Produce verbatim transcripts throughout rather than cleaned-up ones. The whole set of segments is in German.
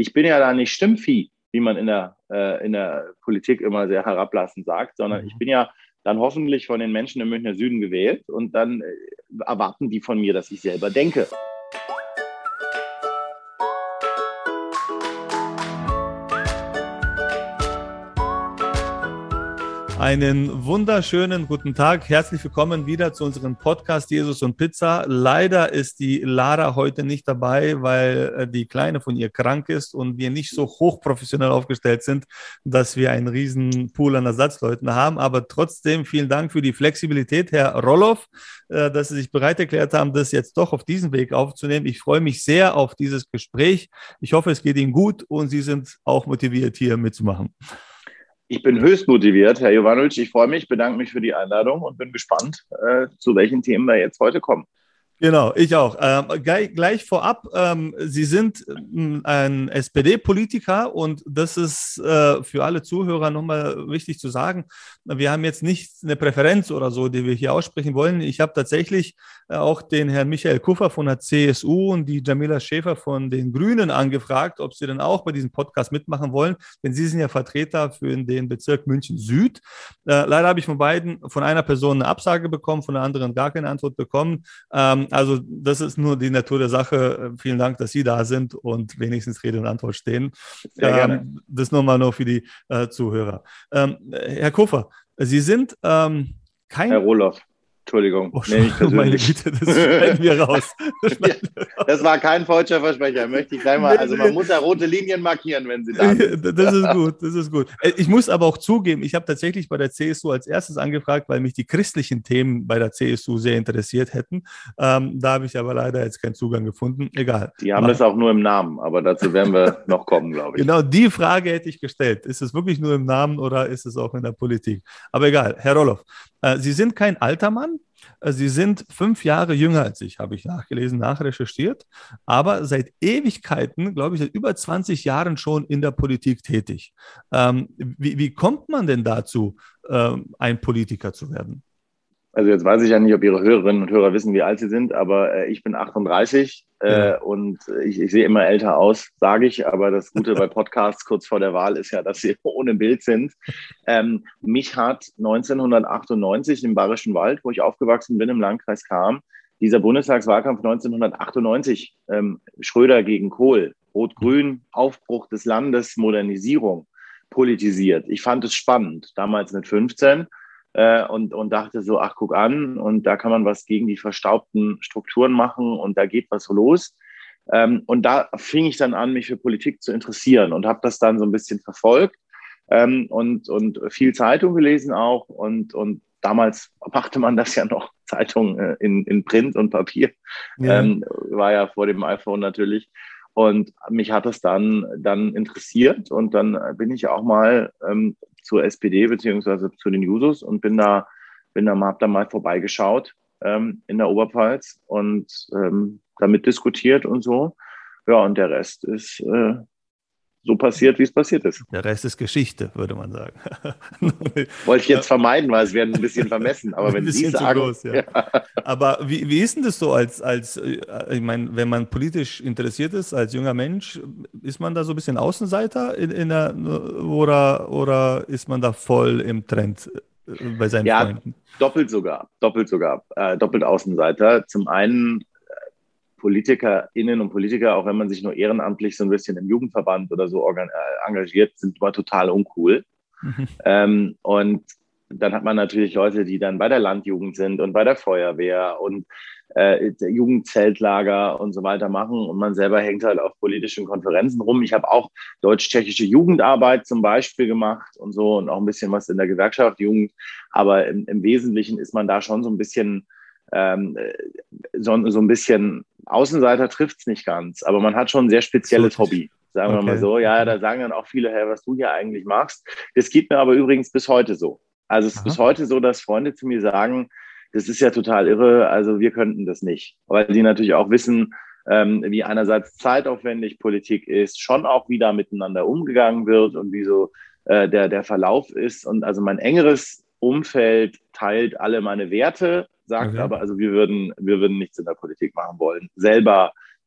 ich bin ja da nicht Stimmvieh, wie man in der, äh, in der Politik immer sehr herablassend sagt, sondern ich bin ja dann hoffentlich von den Menschen im Münchner Süden gewählt und dann äh, erwarten die von mir, dass ich selber denke. Einen wunderschönen guten Tag. Herzlich willkommen wieder zu unserem Podcast Jesus und Pizza. Leider ist die Lara heute nicht dabei, weil die Kleine von ihr krank ist und wir nicht so hochprofessionell aufgestellt sind, dass wir einen riesen Pool an Ersatzleuten haben. Aber trotzdem vielen Dank für die Flexibilität, Herr Roloff, dass Sie sich bereit erklärt haben, das jetzt doch auf diesen Weg aufzunehmen. Ich freue mich sehr auf dieses Gespräch. Ich hoffe, es geht Ihnen gut und Sie sind auch motiviert, hier mitzumachen. Ich bin höchst motiviert, Herr Jovanovic. Ich freue mich, bedanke mich für die Einladung und bin gespannt, äh, zu welchen Themen wir jetzt heute kommen. Genau, ich auch. Ähm, gleich, gleich vorab, ähm, Sie sind ähm, ein S P D-Politiker und das ist äh, für alle Zuhörer nochmal wichtig zu sagen. Wir haben jetzt nicht eine Präferenz oder so, die wir hier aussprechen wollen. Ich habe tatsächlich äh, auch den Herrn Michael Kuffer von der C S U und die Jamila Schäfer von den Grünen angefragt, ob sie denn auch bei diesem Podcast mitmachen wollen, denn Sie sind ja Vertreter für den Bezirk München Süd. Äh, leider habe ich von beiden, von einer Person eine Absage bekommen, von der anderen gar keine Antwort bekommen. Ähm, Also das ist nur die Natur der Sache. Vielen Dank, dass Sie da sind und wenigstens Rede und Antwort stehen. Sehr gerne. Ähm, das nochmal nur für die äh, Zuhörer. Ähm, Herr Kuffer, Sie sind ähm, kein... Herr Roloff, Entschuldigung, oh, nehme ich persönlich. Meine Güte, das schneiden wir raus. Das, ja, das war kein falscher Versprecher, möchte ich gleich mal. Also man muss ja rote Linien markieren, wenn Sie da sind. Das ist gut, das ist gut. Ich muss aber auch zugeben, ich habe tatsächlich bei der C S U als erstes angefragt, weil mich die christlichen Themen bei der C S U sehr interessiert hätten. Ähm, da habe ich aber leider jetzt keinen Zugang gefunden. Egal. Die haben es auch nur im Namen, aber dazu werden wir noch kommen, glaube ich. Genau die Frage hätte ich gestellt. Ist es wirklich nur im Namen oder ist es auch in der Politik? Aber egal, Herr Roloff, äh, Sie sind kein alter Mann. Sie sind fünf Jahre jünger als ich, habe ich nachgelesen, nachrecherchiert, aber seit Ewigkeiten, glaube ich, seit über zwanzig Jahren schon in der Politik tätig. Ähm, wie, wie kommt man denn dazu, ähm, ein Politiker zu werden? Also jetzt weiß ich ja nicht, ob Ihre Hörerinnen und Hörer wissen, wie alt Sie sind, aber äh, ich bin achtunddreißig äh, ja. und ich, ich sehe immer älter aus, sage ich. Aber das Gute bei Podcasts kurz vor der Wahl ist ja, dass sie ohne Bild sind. Ähm, mich hat neunzehnhundertachtundneunzig im Bayerischen Wald, wo ich aufgewachsen bin, im Landkreis Cham, dieser Bundestagswahlkampf neunzehnhundertachtundneunzig, ähm, Schröder gegen Kohl, Rot-Grün, Aufbruch des Landes, Modernisierung, politisiert. Ich fand es spannend, damals mit fünfzehn. Und, und dachte so, ach, guck an, und da kann man was gegen die verstaubten Strukturen machen und da geht was los. Und da fing ich dann an, mich für Politik zu interessieren und habe das dann so ein bisschen verfolgt und, und viel Zeitung gelesen auch. Und, und damals machte man das ja noch, Zeitung in, in Print und Papier, ja. Ähm, war ja vor dem iPhone natürlich. Und mich hat das dann, dann interessiert und dann bin ich auch mal ähm, zur S P D beziehungsweise zu den Jusos und bin da, bin da mal, hab da mal vorbeigeschaut ähm, in der Oberpfalz und ähm, damit diskutiert und so. Ja, und der Rest ist äh, so passiert, wie es passiert ist. Der Rest ist Geschichte, würde man sagen. Wollte ich jetzt vermeiden, weil es wäre ein bisschen vermessen. Aber wenn Sie sagen, groß, ja. Ja. Aber wie, wie ist denn das so als, als ich meine, wenn man politisch interessiert ist, als junger Mensch, ist man da so ein bisschen Außenseiter in, in der, oder, oder ist man da voll im Trend bei seinen ja, Freunden? Doppelt sogar, doppelt sogar, äh, doppelt Außenseiter. Zum einen PolitikerInnen und Politiker, auch wenn man sich nur ehrenamtlich so ein bisschen im Jugendverband oder so organ- äh, engagiert, sind immer total uncool. Mhm. Ähm, und dann hat man natürlich Leute, die dann bei der Landjugend sind und bei der Feuerwehr und äh, Jugendzeltlager und so weiter machen. Und man selber hängt halt auf politischen Konferenzen rum. Ich habe auch deutsch-tschechische Jugendarbeit zum Beispiel gemacht und so und auch ein bisschen was in der Gewerkschaft Jugend. Aber im, im Wesentlichen ist man da schon so ein bisschen ähm, so, so ein bisschen Außenseiter trifft es nicht ganz, aber man hat schon ein sehr spezielles so, Hobby, sagen okay. wir mal so. Ja, da sagen dann auch viele, hey, was du hier eigentlich machst. Das geht mir aber übrigens bis heute so. Also es ist Aha. bis heute so, dass Freunde zu mir sagen, das ist ja total irre, also wir könnten das nicht. Weil die natürlich auch wissen, ähm, wie einerseits zeitaufwendig Politik ist, schon auch wie da miteinander umgegangen wird und wie so äh, der, der Verlauf ist. Und also mein engeres Umfeld teilt alle meine Werte, sagt okay. aber, also wir würden, wir würden nichts in der Politik machen wollen. Selber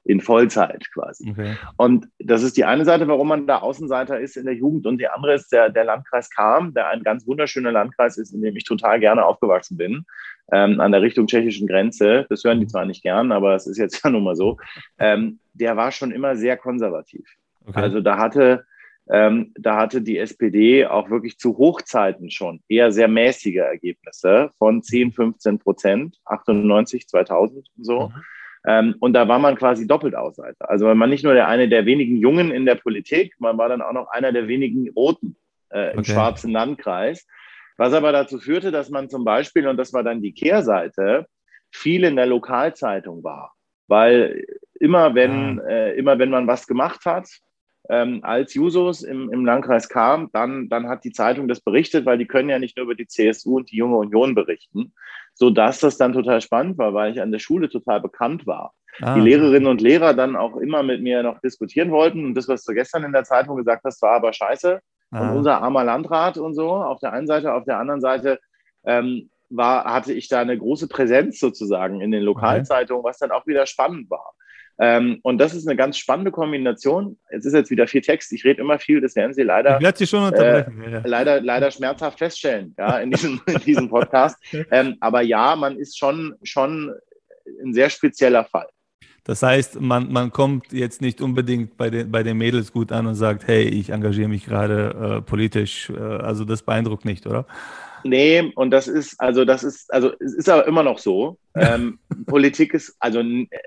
in Vollzeit quasi. Okay. Und das ist die eine Seite, warum man da Außenseiter ist in der Jugend. Und die andere ist der, der Landkreis Cham, der ein ganz wunderschöner Landkreis ist, in dem ich total gerne aufgewachsen bin, ähm, an der Richtung tschechischen Grenze. Das hören die zwar nicht gern, aber es ist jetzt ja nun mal so. Ähm, der war schon immer sehr konservativ. Okay. Also da hatte, ähm, da hatte die S P D auch wirklich zu Hochzeiten schon eher sehr mäßige Ergebnisse von zehn, fünfzehn Prozent, achtundneunzig, zweitausend und so. Mhm. Ähm, und da war man quasi doppelt Außenseiter. Also war man nicht nur der eine der wenigen Jungen in der Politik, man war dann auch noch einer der wenigen Roten äh, im okay. schwarzen Landkreis. Was aber dazu führte, dass man zum Beispiel, und das war dann die Kehrseite, viel in der Lokalzeitung war. Weil immer wenn, ah. äh, immer wenn man was gemacht hat, ähm, als Jusos im, im Landkreis Cham, dann, dann hat die Zeitung das berichtet, weil die können ja nicht nur über die C S U und die Junge Union berichten, sodass das dann total spannend war, weil ich an der Schule total bekannt war. Ah. Die Lehrerinnen und Lehrer dann auch immer mit mir noch diskutieren wollten. Und das, was du gestern in der Zeitung gesagt hast, war aber scheiße. Ah. Und unser armer Landrat und so, auf der einen Seite, auf der anderen Seite ähm, war, hatte ich da eine große Präsenz sozusagen in den Lokalzeitungen, okay. was dann auch wieder spannend war. Ähm, und das ist eine ganz spannende Kombination. Jetzt ist jetzt wieder viel Text. Ich rede immer viel, das werden Sie leider, ich werde Sie schon unterbrechen. Äh, ja. leider, leider schmerzhaft feststellen, ja, in diesem, in diesem Podcast. Ähm, aber ja, man ist schon, schon ein sehr spezieller Fall. Das heißt, man, man kommt jetzt nicht unbedingt bei den, bei den Mädels gut an und sagt, hey, ich engagiere mich gerade äh, politisch. Äh, also das beeindruckt nicht, oder? Nee, und das ist, also das ist, also es ist aber immer noch so. Ähm, Politik ist, also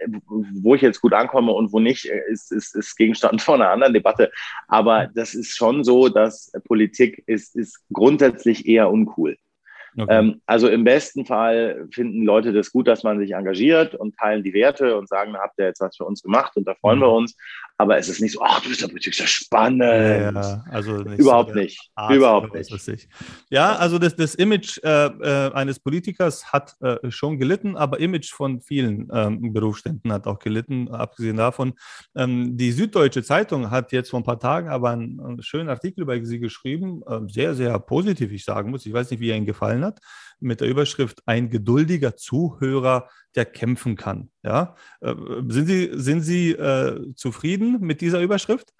wo ich jetzt gut ankomme und wo nicht, ist, ist, ist Gegenstand von einer anderen Debatte. Aber das ist schon so, dass Politik ist, ist grundsätzlich eher uncool. Okay. Ähm, also im besten Fall finden Leute das gut, dass man sich engagiert und teilen die Werte und sagen, da habt ihr jetzt was für uns gemacht und da freuen mhm. wir uns. Aber es ist nicht so, ach, du bist ja Politik, ist ja spannend. Ja, also nicht Überhaupt so nicht. Überhaupt nicht. Was weiß ich. Ja, also das, das Image äh, eines Politikers hat äh, schon gelitten, aber Image von vielen ähm, Berufsständen hat auch gelitten, abgesehen davon. Ähm, die Süddeutsche Zeitung hat jetzt vor ein paar Tagen aber einen, einen schönen Artikel über sie geschrieben, äh, sehr, sehr positiv, ich sagen muss. Ich weiß nicht, wie er Ihnen gefallen hat, mit der Überschrift "Ein geduldiger Zuhörer, der kämpfen kann". Ja? Äh, sind Sie, sind Sie äh, zufrieden mit dieser Überschrift?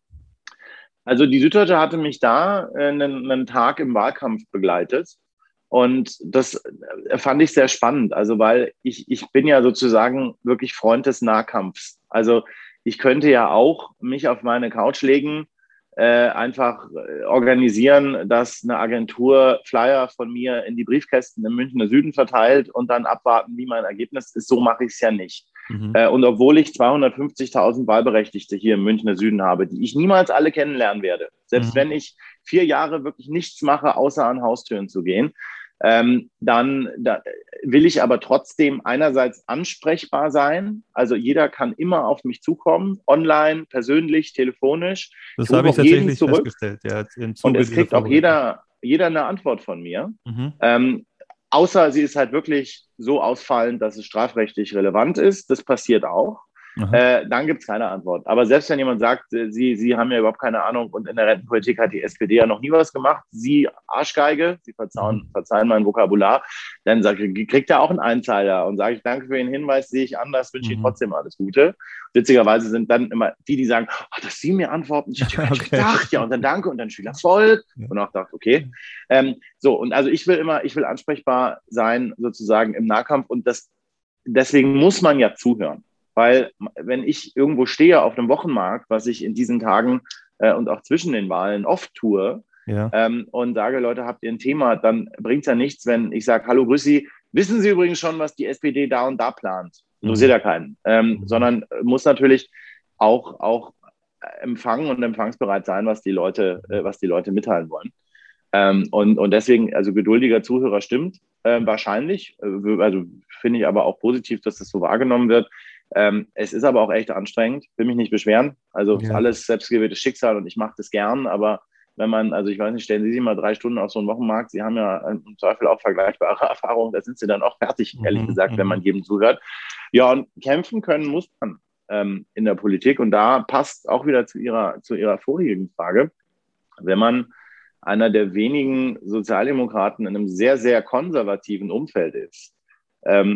Also die Süddeutsche hatte mich da äh, einen, einen Tag im Wahlkampf begleitet und das fand ich sehr spannend, also weil ich, ich bin ja sozusagen wirklich Freund des Nahkampfs. Also ich könnte ja auch mich auf meine Couch legen, Äh, einfach organisieren, dass eine Agentur Flyer von mir in die Briefkästen im Münchner Süden verteilt und dann abwarten, wie mein Ergebnis ist. So mache ich es ja nicht. Mhm. Äh, und obwohl ich zweihundertfünfzigtausend Wahlberechtigte hier im Münchner Süden habe, die ich niemals alle kennenlernen werde, selbst mhm. wenn ich vier Jahre wirklich nichts mache, außer an Haustüren zu gehen, Ähm, dann da will ich aber trotzdem einerseits ansprechbar sein. Also jeder kann immer auf mich zukommen, online, persönlich, telefonisch. Das habe ich tatsächlich festgestellt. Ja, im Zuge Und es kriegt auch jeder, jeder eine Antwort von mir. Mhm. Ähm, außer sie ist halt wirklich so ausfallend, dass es strafrechtlich relevant ist. Das passiert auch. Äh, dann gibt es keine Antwort. Aber selbst wenn jemand sagt, äh, Sie, Sie haben ja überhaupt keine Ahnung und in der Rentenpolitik hat die S P D ja noch nie was gemacht, Sie Arschgeige, Sie verzeihen, mhm. verzeihen mein Vokabular, dann sag, kriegt er auch einen Einzeiler und sage ich, danke für den Hinweis, sehe ich anders, wünsche mhm. Ihnen trotzdem alles Gute. Witzigerweise sind dann immer die, die sagen, oh, dass Sie mir antworten, ich habe okay. gedacht, ja, und dann danke und dann viel Erfolg ja. und auch dachte, okay. Ähm, so, und also ich will immer, ich will ansprechbar sein, sozusagen im Nahkampf und das, deswegen muss man ja zuhören. Weil wenn ich irgendwo stehe auf einem Wochenmarkt, was ich in diesen Tagen äh, und auch zwischen den Wahlen oft tue ja. ähm, und sage, Leute, habt ihr ein Thema, dann bringt es ja nichts, wenn ich sage, hallo, grüß Sie, wissen Sie übrigens schon, was die S P D da und da plant? Interessiert mhm. ja keinen. Ähm, mhm. Sondern muss natürlich auch, auch empfangen und empfangsbereit sein, was die Leute, äh, was die Leute mitteilen wollen. Ähm, und, und deswegen, also geduldiger Zuhörer stimmt äh, wahrscheinlich. Äh, also finde ich aber auch positiv, dass das so wahrgenommen wird. Ähm, es ist aber auch echt anstrengend, will mich nicht beschweren. Also ja. ist alles selbstgewähltes Schicksal und ich mache das gern, aber wenn man, also ich weiß nicht, stellen Sie sich mal drei Stunden auf so einen Wochenmarkt, Sie haben ja im Zweifel auch vergleichbare Erfahrungen, da sind Sie dann auch fertig, ehrlich mhm, gesagt, wenn man jedem zuhört. Ja, und kämpfen können muss man ähm, in der Politik und da passt auch wieder zu Ihrer, zu Ihrer vorigen Frage, wenn man einer der wenigen Sozialdemokraten in einem sehr, sehr konservativen Umfeld ist, ähm,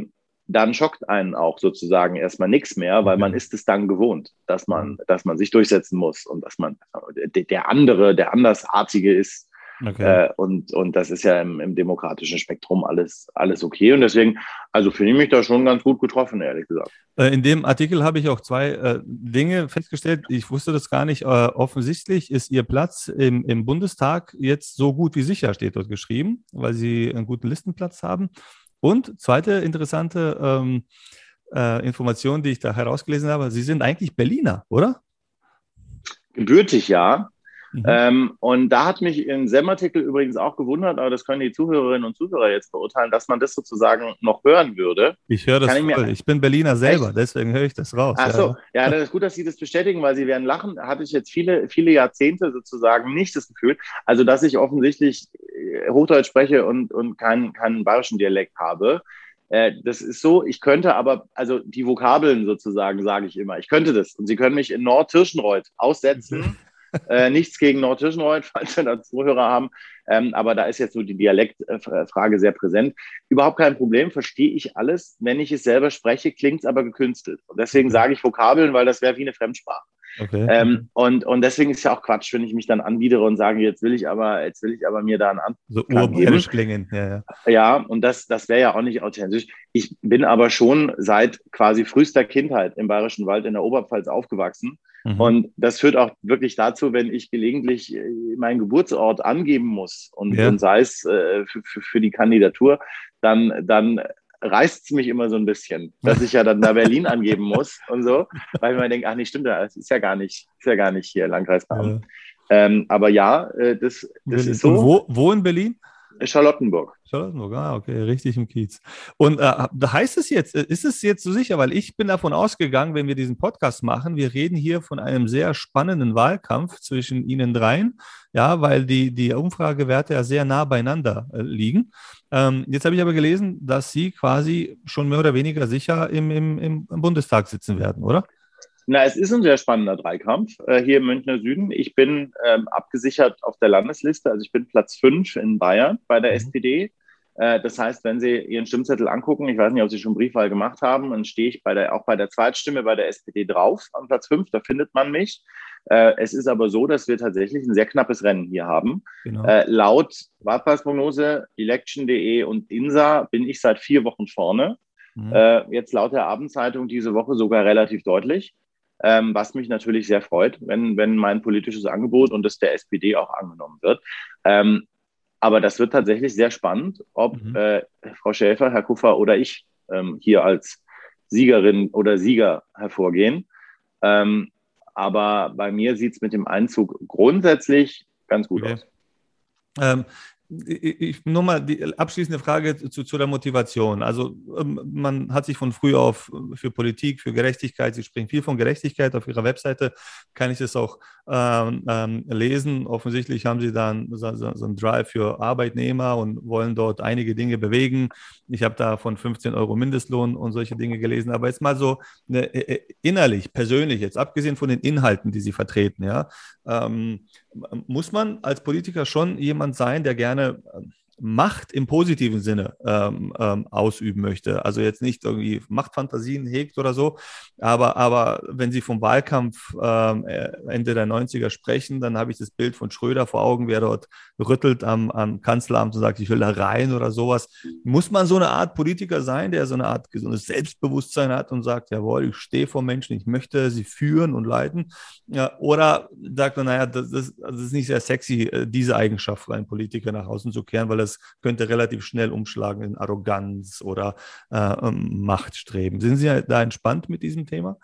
dann schockt einen auch sozusagen erstmal nichts mehr, weil man ist es dann gewohnt, dass man, dass man sich durchsetzen muss und dass man der andere, der Andersartige ist. Okay. Äh, und, und das ist ja im, im demokratischen Spektrum alles, alles okay. Und deswegen, also finde ich mich da schon ganz gut getroffen, ehrlich gesagt. In dem Artikel habe ich auch zwei äh, Dinge festgestellt. Ich wusste das gar nicht. Äh, offensichtlich ist Ihr Platz im, im Bundestag jetzt so gut wie sicher, steht dort geschrieben, weil Sie einen guten Listenplatz haben. Und zweite interessante ähm, äh, Information, die ich da herausgelesen habe, Sie sind eigentlich Berliner, oder? Gebürtig, ja. Mhm. Ähm, und da hat mich im S E M-Artikel übrigens auch gewundert, aber das können die Zuhörerinnen und Zuhörer jetzt beurteilen, dass man das sozusagen noch hören würde. Ich höre das Kann voll. Ich, mir, ich bin Berliner selber, echt? Deswegen höre ich das raus. Ach so, ja, das ist gut, dass Sie das bestätigen, weil Sie werden lachen. Hatte ich jetzt viele, viele Jahrzehnte sozusagen nicht das Gefühl, also dass ich offensichtlich Hochdeutsch spreche und, und keinen, keinen bayerischen Dialekt habe. Äh, das ist so, ich könnte aber, also die Vokabeln sozusagen, sage ich immer, ich könnte das. Und Sie können mich in Nordtirschenreuth aussetzen. Äh, nichts gegen Nordtirschenreuth, falls wir da Zuhörer haben, ähm, aber da ist jetzt so die Dialektfrage sehr präsent. Überhaupt kein Problem, verstehe ich alles. Wenn ich es selber spreche, klingt es aber gekünstelt. Und deswegen sage ich Vokabeln, weil das wäre wie eine Fremdsprache. Okay. Ähm, und, und deswegen ist ja auch Quatsch, wenn ich mich dann anbiedere und sage, jetzt will ich aber, jetzt will ich aber mir da einen Antwort so urbayerisch klingen. Ja, ja. Ja, und das, das wäre ja auch nicht authentisch. Ich bin aber schon seit quasi frühester Kindheit im Bayerischen Wald in der Oberpfalz aufgewachsen. Mhm. Und das führt auch wirklich dazu, wenn ich gelegentlich meinen Geburtsort angeben muss und, ja. und sei es äh, für, für, für die Kandidatur, dann, dann reißt es mich immer so ein bisschen, dass ich ja dann da Berlin angeben muss und so, weil ich mir denke, ach nee, stimmt ja, das ist ja gar nicht, ist ja gar nicht hier Landkreis Baden. Ja. Ähm, aber ja, das, das ist so. Und wo, wo in Berlin? Charlottenburg. Charlottenburg, ah, okay, richtig im Kiez. Und äh, da heißt es jetzt, ist es jetzt so sicher, weil ich bin davon ausgegangen, wenn wir diesen Podcast machen, wir reden hier von einem sehr spannenden Wahlkampf zwischen Ihnen dreien, ja, weil die, die Umfragewerte ja sehr nah beieinander äh, liegen. Ähm, jetzt habe ich aber gelesen, dass Sie quasi schon mehr oder weniger sicher im, im, im Bundestag sitzen werden, oder? Na, es ist ein sehr spannender Dreikampf äh, hier im Münchner Süden. Ich bin ähm, abgesichert auf der Landesliste, also ich bin Platz fünf in Bayern bei der mhm. S P D. Äh, das heißt, wenn Sie Ihren Stimmzettel angucken, ich weiß nicht, ob Sie schon Briefwahl gemacht haben, dann stehe ich bei der, auch bei der Zweitstimme bei der S P D drauf, an Platz fünf, da findet man mich. Äh, es ist aber so, dass wir tatsächlich ein sehr knappes Rennen hier haben. Genau. Äh, laut Wahlpreisprognose, election punkt de und I N S A bin ich seit vier Wochen vorne. Mhm. Äh, jetzt laut der Abendzeitung diese Woche sogar relativ deutlich. Ähm, was mich natürlich sehr freut, wenn, wenn mein politisches Angebot und das der S P D auch angenommen wird. Ähm, aber das wird tatsächlich sehr spannend, ob mhm. äh, Frau Schäfer, Herr Kuffer oder ich ähm, hier als Siegerin oder Sieger hervorgehen. Ähm, aber bei mir sieht es mit dem Einzug grundsätzlich ganz gut okay. aus. Ähm, Ich, nur mal die abschließende Frage zu, zu der Motivation. Also man hat sich von früh auf für Politik, für Gerechtigkeit, Sie sprechen viel von Gerechtigkeit, auf Ihrer Webseite kann ich das auch ähm, ähm, lesen. Offensichtlich haben Sie dann so, so, so einen Drive für Arbeitnehmer und wollen dort einige Dinge bewegen. Ich habe da von fünfzehn Euro Mindestlohn und solche Dinge gelesen. Aber jetzt mal so eine, innerlich, persönlich, jetzt abgesehen von den Inhalten, die Sie vertreten, ja, ähm, muss man als Politiker schon jemand sein, der gerne Macht im positiven Sinne ähm, ähm, ausüben möchte. Also jetzt nicht irgendwie Machtfantasien hegt oder so, aber, aber wenn Sie vom Wahlkampf ähm, Ende der neunziger sprechen, dann habe ich das Bild von Schröder vor Augen, wer dort rüttelt am, am Kanzleramt und sagt, ich will da rein oder sowas. Muss man so eine Art Politiker sein, der so eine Art gesundes Selbstbewusstsein hat und sagt, jawohl, ich stehe vor Menschen, ich möchte sie führen und leiten? Ja, oder sagt man, naja, das, das, das ist nicht sehr sexy, diese Eigenschaft für einen Politiker nach außen zu kehren, weil das könnte relativ schnell umschlagen in Arroganz oder äh, Machtstreben. Sind Sie da entspannt mit diesem Thema?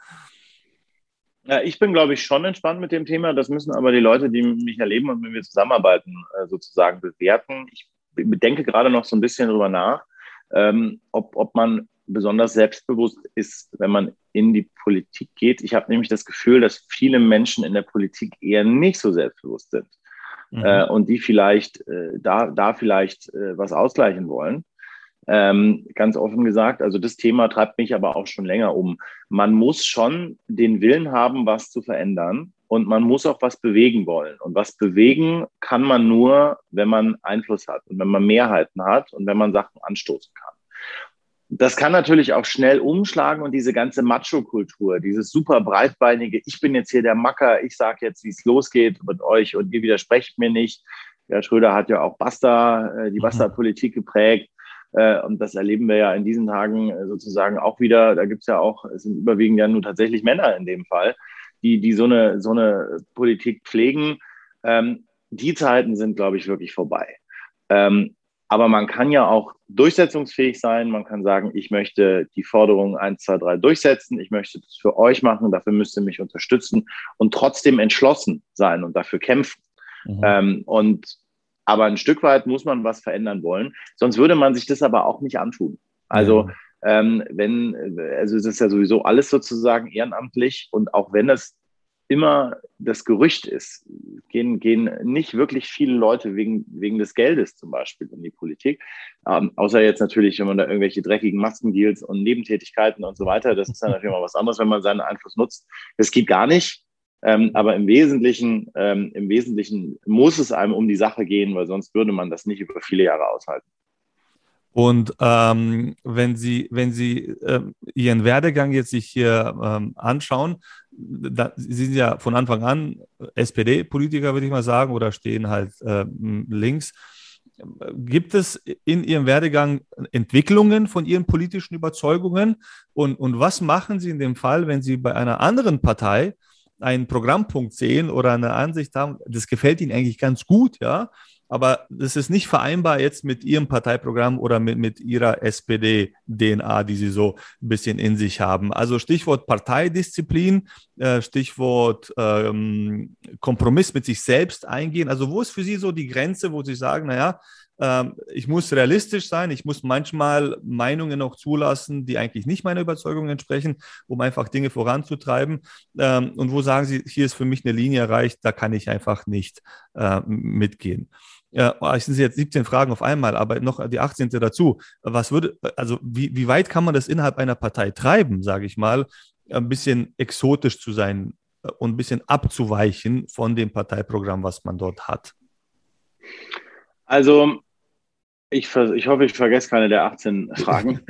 Ja, ich bin, glaube ich, schon entspannt mit dem Thema. Das müssen aber die Leute, die mich erleben und mit mir zusammenarbeiten, sozusagen bewerten. Ich denke gerade noch so ein bisschen darüber nach, ähm, ob, ob man besonders selbstbewusst ist, wenn man in die Politik geht. Ich habe nämlich das Gefühl, dass viele Menschen in der Politik eher nicht so selbstbewusst sind. Mhm. Äh, und die vielleicht äh, da, da vielleicht äh, was ausgleichen wollen. Ähm, ganz offen gesagt, also das Thema treibt mich aber auch schon länger um. Man muss schon den Willen haben, was zu verändern und man muss auch was bewegen wollen. Und was bewegen kann man nur, wenn man Einfluss hat und wenn man Mehrheiten hat und wenn man Sachen anstoßen kann. das kann natürlich auch schnell umschlagen und diese ganze Macho-Kultur, dieses super breitbeinige, ich bin jetzt hier der Macker, ich sage jetzt, wie es losgeht mit euch und ihr widersprecht mir nicht. Gerhard Schröder hat ja auch Basta, die Basta-Politik geprägt. Und das erleben wir ja in diesen Tagen sozusagen auch wieder. Da gibt es ja auch, es sind überwiegend ja nur tatsächlich Männer in dem Fall, die, die so eine, so eine Politik pflegen. Die Zeiten sind, glaube ich, wirklich vorbei. Aber man kann ja auch durchsetzungsfähig sein. Man kann sagen, ich möchte die Forderungen eins, zwei, drei durchsetzen. Ich möchte das für euch machen. Dafür müsst ihr mich unterstützen und trotzdem entschlossen sein und dafür kämpfen. Mhm. Ähm, und, aber ein Stück weit muss man was verändern wollen. Sonst würde man sich das aber auch nicht antun. Also, ja. ähm, wenn, also es ist ja sowieso alles sozusagen ehrenamtlich. Und auch wenn es immer das Gerücht ist, gehen, gehen nicht wirklich viele Leute wegen, wegen des Geldes zum Beispiel in die Politik. Ähm, außer jetzt natürlich, wenn man da irgendwelche dreckigen Maskendeals und Nebentätigkeiten und so weiter, das ist dann natürlich mal was anderes, wenn man seinen Einfluss nutzt. Das geht gar nicht. Ähm, aber im Wesentlichen, ähm, im Wesentlichen muss es einem um die Sache gehen, weil sonst würde man das nicht über viele Jahre aushalten. Und ähm, wenn Sie, wenn Sie äh, Ihren Werdegang jetzt sich hier ähm, anschauen, da, Sie sind ja von Anfang an S P D-Politiker, würde ich mal sagen, oder stehen halt äh, links. Gibt es in Ihrem Werdegang Entwicklungen von Ihren politischen Überzeugungen? Und, und was machen Sie in dem Fall, wenn Sie bei einer anderen Partei einen Programmpunkt sehen oder eine Ansicht haben, das gefällt Ihnen eigentlich ganz gut, ja? Aber das ist nicht vereinbar jetzt mit Ihrem Parteiprogramm oder mit, mit Ihrer S P D-D N A, die Sie so ein bisschen in sich haben. Also Stichwort Parteidisziplin, äh, Stichwort ähm, Kompromiss mit sich selbst eingehen. Also wo ist für Sie so die Grenze, wo Sie sagen, naja, ähm, ich muss realistisch sein, ich muss manchmal Meinungen auch zulassen, die eigentlich nicht meiner Überzeugung entsprechen, um einfach Dinge voranzutreiben. Ähm, und wo sagen Sie, hier ist für mich eine Linie erreicht, da kann ich einfach nicht äh, mitgehen. Ja, es sind jetzt siebzehn Fragen auf einmal, aber noch die achtzehnte dazu. Was würde, also wie, wie weit kann man das innerhalb einer Partei treiben, sage ich mal, ein bisschen exotisch zu sein und ein bisschen abzuweichen von dem Parteiprogramm, was man dort hat? Also ich, ich hoffe, ich vergesse keine der achtzehn Fragen.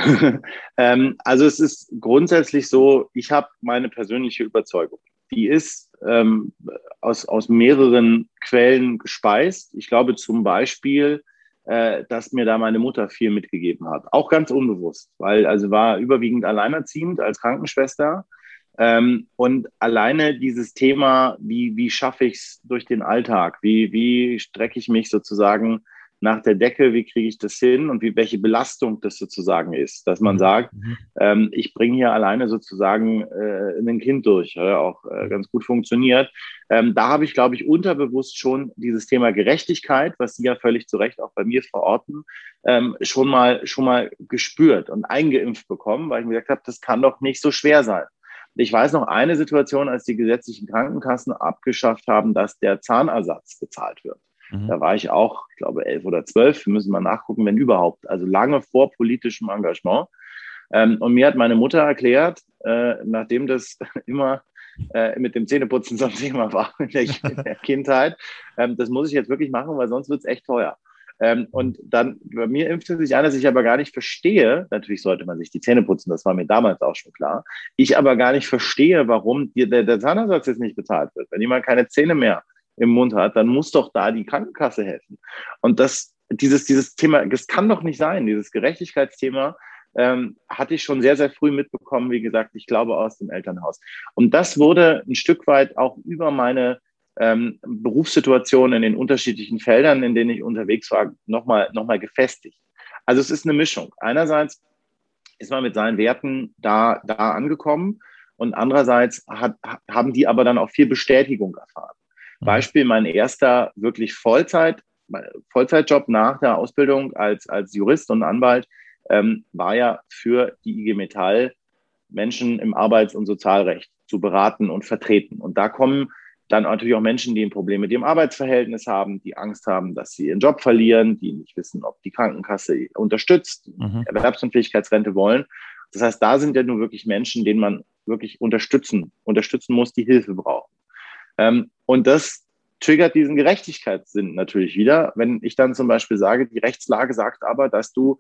ähm, also es ist grundsätzlich so, ich habe meine persönliche Überzeugung. Die ist ähm, aus, aus mehreren Quellen gespeist. Ich glaube zum Beispiel, äh, dass mir da meine Mutter viel mitgegeben hat. Auch ganz unbewusst, weil also war überwiegend alleinerziehend als Krankenschwester. Ähm, und alleine dieses Thema, wie, wie schaffe ich es durch den Alltag? Wie, wie strecke ich mich sozusagen nach der Decke, wie kriege ich das hin und wie, welche Belastung das sozusagen ist, dass man sagt, mhm. ähm, ich bringe hier alleine sozusagen äh, ein Kind durch, ja, auch äh, ganz gut funktioniert. Ähm, da habe ich, glaube ich, unterbewusst schon dieses Thema Gerechtigkeit, was Sie ja völlig zu Recht auch bei mir verorten, ähm, schon mal, schon mal gespürt und eingeimpft bekommen, weil ich mir gesagt habe, das kann doch nicht so schwer sein. Ich weiß noch eine Situation, als die gesetzlichen Krankenkassen abgeschafft haben, dass der Zahnersatz bezahlt wird. Mhm. Da war ich auch, ich glaube, elf oder zwölf. Wir müssen mal nachgucken, wenn überhaupt. Also lange vor politischem Engagement. Ähm, und mir hat meine Mutter erklärt, äh, nachdem das immer äh, mit dem Zähneputzen so ein Thema war in der, in der Kindheit, ähm, das muss ich jetzt wirklich machen, weil sonst wird es echt teuer. Ähm, und dann, bei mir impfte sich an, dass ich aber gar nicht verstehe, natürlich sollte man sich die Zähne putzen, das war mir damals auch schon klar, ich aber gar nicht verstehe, warum die, der, der Zahnersatz jetzt nicht bezahlt wird. Wenn jemand keine Zähne mehr im Mund hat, dann muss doch da die Krankenkasse helfen. Und das, dieses, dieses Thema, das kann doch nicht sein, dieses Gerechtigkeitsthema, ähm, hatte ich schon sehr, sehr früh mitbekommen, wie gesagt, ich glaube aus dem Elternhaus. Und das wurde ein Stück weit auch über meine ähm, Berufssituation in den unterschiedlichen Feldern, in denen ich unterwegs war, nochmal noch mal gefestigt. Also es ist eine Mischung. Einerseits ist man mit seinen Werten da, da angekommen und andererseits hat, haben die aber dann auch viel Bestätigung erfahren. Beispiel, mein erster wirklich Vollzeit, Vollzeitjob nach der Ausbildung als, als Jurist und Anwalt ähm, war ja für die I G Metall Menschen im Arbeits- und Sozialrecht zu beraten und vertreten. Und da kommen dann natürlich auch Menschen, die ein Problem mit ihrem Arbeitsverhältnis haben, die Angst haben, dass sie ihren Job verlieren, die nicht wissen, ob die Krankenkasse unterstützt, mhm. Erwerbsunfähigkeitsrente wollen. Das heißt, da sind ja nur wirklich Menschen, denen man wirklich unterstützen, unterstützen muss, die Hilfe brauchen. Ähm, und das triggert diesen Gerechtigkeitssinn natürlich wieder, wenn ich dann zum Beispiel sage, die Rechtslage sagt aber, dass du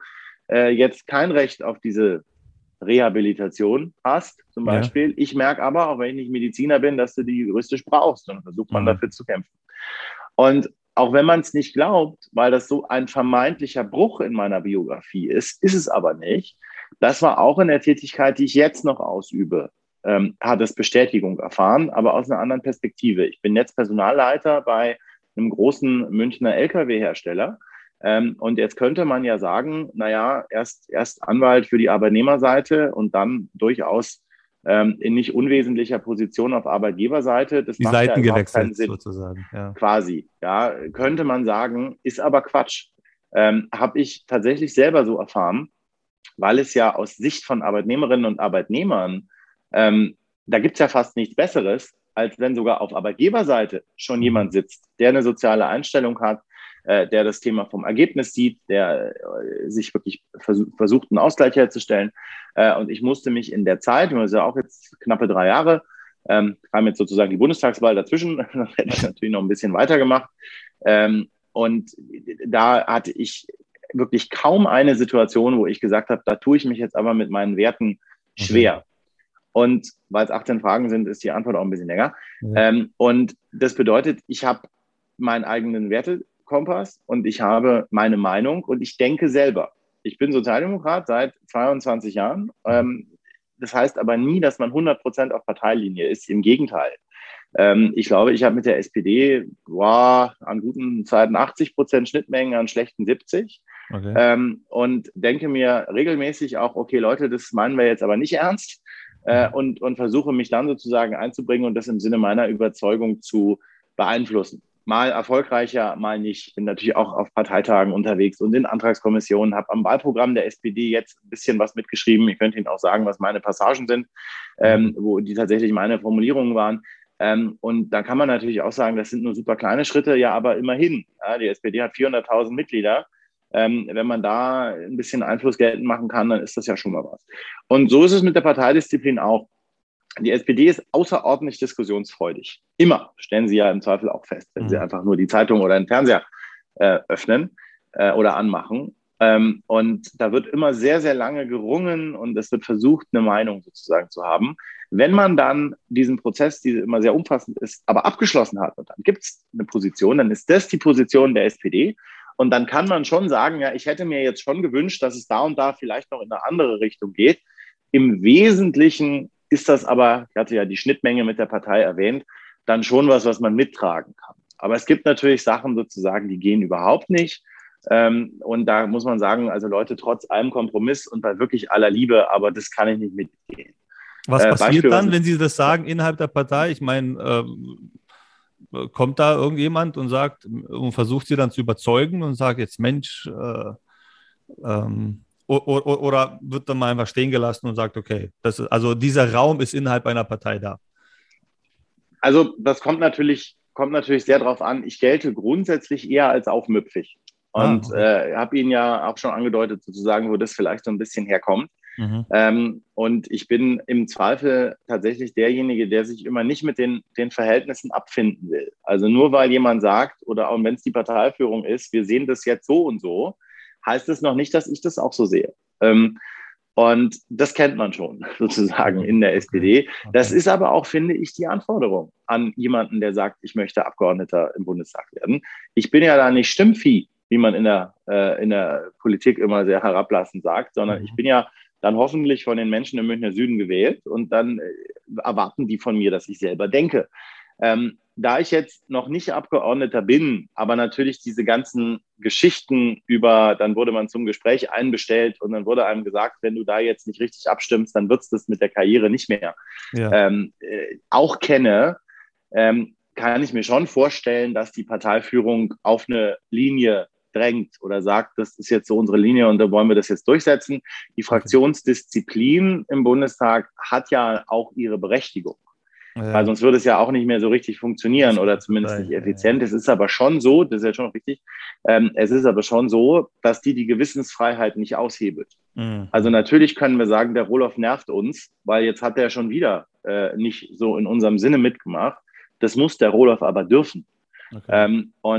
äh, jetzt kein Recht auf diese Rehabilitation hast, zum Beispiel. Ja. Ich merke aber, auch wenn ich nicht Mediziner bin, dass du die juristisch brauchst und versucht man mhm. dafür zu kämpfen. Und auch wenn man es nicht glaubt, weil das so ein vermeintlicher Bruch in meiner Biografie ist, ist es aber nicht. Das war auch in der Tätigkeit, die ich jetzt noch ausübe, ähm, hat es Bestätigung erfahren, aber aus einer anderen Perspektive. Ich bin jetzt Personalleiter bei einem großen Münchner L K W-Hersteller. Ähm, und jetzt könnte man ja sagen, naja, erst, erst Anwalt für die Arbeitnehmerseite und dann durchaus ähm, in nicht unwesentlicher Position auf Arbeitgeberseite. Das die macht Seiten ja gewechselt keinen Sinn, sozusagen. Ja. Quasi, ja, könnte man sagen, ist aber Quatsch. Ähm, habe ich tatsächlich selber so erfahren, weil es ja aus Sicht von Arbeitnehmerinnen und Arbeitnehmern, ähm, da gibt es ja fast nichts Besseres, als wenn sogar auf Arbeitgeberseite schon jemand sitzt, der eine soziale Einstellung hat, äh, der das Thema vom Ergebnis sieht, der äh, sich wirklich versuch, versucht, einen Ausgleich herzustellen. Äh, und ich musste mich in der Zeit, das ist ja auch jetzt knappe drei Jahre, ähm, kam jetzt sozusagen die Bundestagswahl dazwischen, dann hätte ich natürlich noch ein bisschen weitergemacht. Ähm, und da hatte ich wirklich kaum eine Situation, wo ich gesagt habe, da tue ich mich jetzt aber mit meinen Werten schwer. Okay. Und weil es achtzehn Fragen sind, ist die Antwort auch ein bisschen länger. Ja. Ähm, und das bedeutet, ich habe meinen eigenen Wertekompass und ich habe meine Meinung und ich denke selber. Ich bin Sozialdemokrat seit zweiundzwanzig Jahren. Ähm, das heißt aber nie, dass man hundert Prozent auf Parteilinie ist. Im Gegenteil. Ähm, ich glaube, ich habe mit der S P D boah, an guten Zeiten achtzig Prozent Schnittmengen, an schlechten siebzig. Okay. Ähm, und denke mir regelmäßig auch, okay, Leute, das meinen wir jetzt aber nicht ernst. Äh, und, und versuche mich dann sozusagen einzubringen und das im Sinne meiner Überzeugung zu beeinflussen. Mal erfolgreicher, mal nicht. Bin natürlich auch auf Parteitagen unterwegs und in Antragskommissionen, habe am Wahlprogramm der S P D jetzt ein bisschen was mitgeschrieben. Ich könnte Ihnen auch sagen, was meine Passagen sind, ähm, wo die tatsächlich meine Formulierungen waren. Ähm, und da kann man natürlich auch sagen, das sind nur super kleine Schritte, ja, aber immerhin. Ja, die S P D hat vierhunderttausend Mitglieder. Ähm, wenn man da ein bisschen Einfluss geltend machen kann, dann ist das ja schon mal was. Und so ist es mit der Parteidisziplin auch. Die S P D ist außerordentlich diskussionsfreudig. Immer, stellen Sie ja im Zweifel auch fest, wenn mhm. Sie einfach nur die Zeitung oder den Fernseher äh, öffnen äh, oder anmachen. Ähm, und da wird immer sehr, sehr lange gerungen und es wird versucht, eine Meinung sozusagen zu haben. Wenn man dann diesen Prozess, die immer sehr umfassend ist, aber abgeschlossen hat und dann gibt es eine Position, dann ist das die Position der S P D. Und dann kann man schon sagen, ja, ich hätte mir jetzt schon gewünscht, dass es da und da vielleicht noch in eine andere Richtung geht. Im Wesentlichen ist das aber, ich hatte ja die Schnittmenge mit der Partei erwähnt, dann schon was, was man mittragen kann. Aber es gibt natürlich Sachen sozusagen, die gehen überhaupt nicht. Und da muss man sagen, also Leute, trotz allem Kompromiss und bei wirklich aller Liebe, aber das kann ich nicht mitgehen. Was passiert Beispiel, dann, was wenn Sie das sagen innerhalb der Partei? Ich meine, ähm kommt da irgendjemand und sagt und versucht sie dann zu überzeugen und sagt jetzt Mensch äh, ähm, oder, oder wird dann mal einfach stehen gelassen und sagt, okay, das ist, also dieser Raum ist innerhalb einer Partei da? Also das kommt natürlich, kommt natürlich sehr drauf an. Ich gelte grundsätzlich eher als aufmüpfig und ah, okay. äh, habe Ihnen ja auch schon angedeutet sozusagen, wo das vielleicht so ein bisschen herkommt. Mhm. Ähm, und ich bin im Zweifel tatsächlich derjenige, der sich immer nicht mit den, den Verhältnissen abfinden will. Also nur weil jemand sagt, oder auch wenn es die Parteiführung ist, wir sehen das jetzt so und so, heißt es noch nicht, dass ich das auch so sehe. Ähm, und das kennt man schon sozusagen in der S P D. Okay. Okay. Das ist aber auch, finde ich, die Anforderung an jemanden, der sagt, ich möchte Abgeordneter im Bundestag werden. Ich bin ja da nicht Stimmvieh, wie man in der, äh, in der Politik immer sehr herablassend sagt, sondern mhm. ich bin ja dann hoffentlich von den Menschen im Münchner Süden gewählt und dann äh, erwarten die von mir, dass ich selber denke. Ähm, da ich jetzt noch nicht Abgeordneter bin, aber natürlich diese ganzen Geschichten über, dann wurde man zum Gespräch einbestellt und dann wurde einem gesagt, wenn du da jetzt nicht richtig abstimmst, dann wird's das mit der Karriere nicht mehr. Ja. Ähm, äh, auch kenne, ähm, kann ich mir schon vorstellen, dass die Parteiführung auf eine Linie drängt oder sagt, das ist jetzt so unsere Linie und da wollen wir das jetzt durchsetzen. Die Fraktionsdisziplin im Bundestag hat ja auch ihre Berechtigung. Ja. Weil sonst würde es ja auch nicht mehr so richtig funktionieren oder zumindest nicht effizient. Es ist aber schon so, das ist ja schon richtig, ähm, es ist aber schon so, dass die die Gewissensfreiheit nicht aushebelt. Mhm. Also natürlich können wir sagen, der Rohloff nervt uns, weil jetzt hat er schon wieder äh, nicht so in unserem Sinne mitgemacht. Das muss der Rohloff aber dürfen. Okay. Ähm, und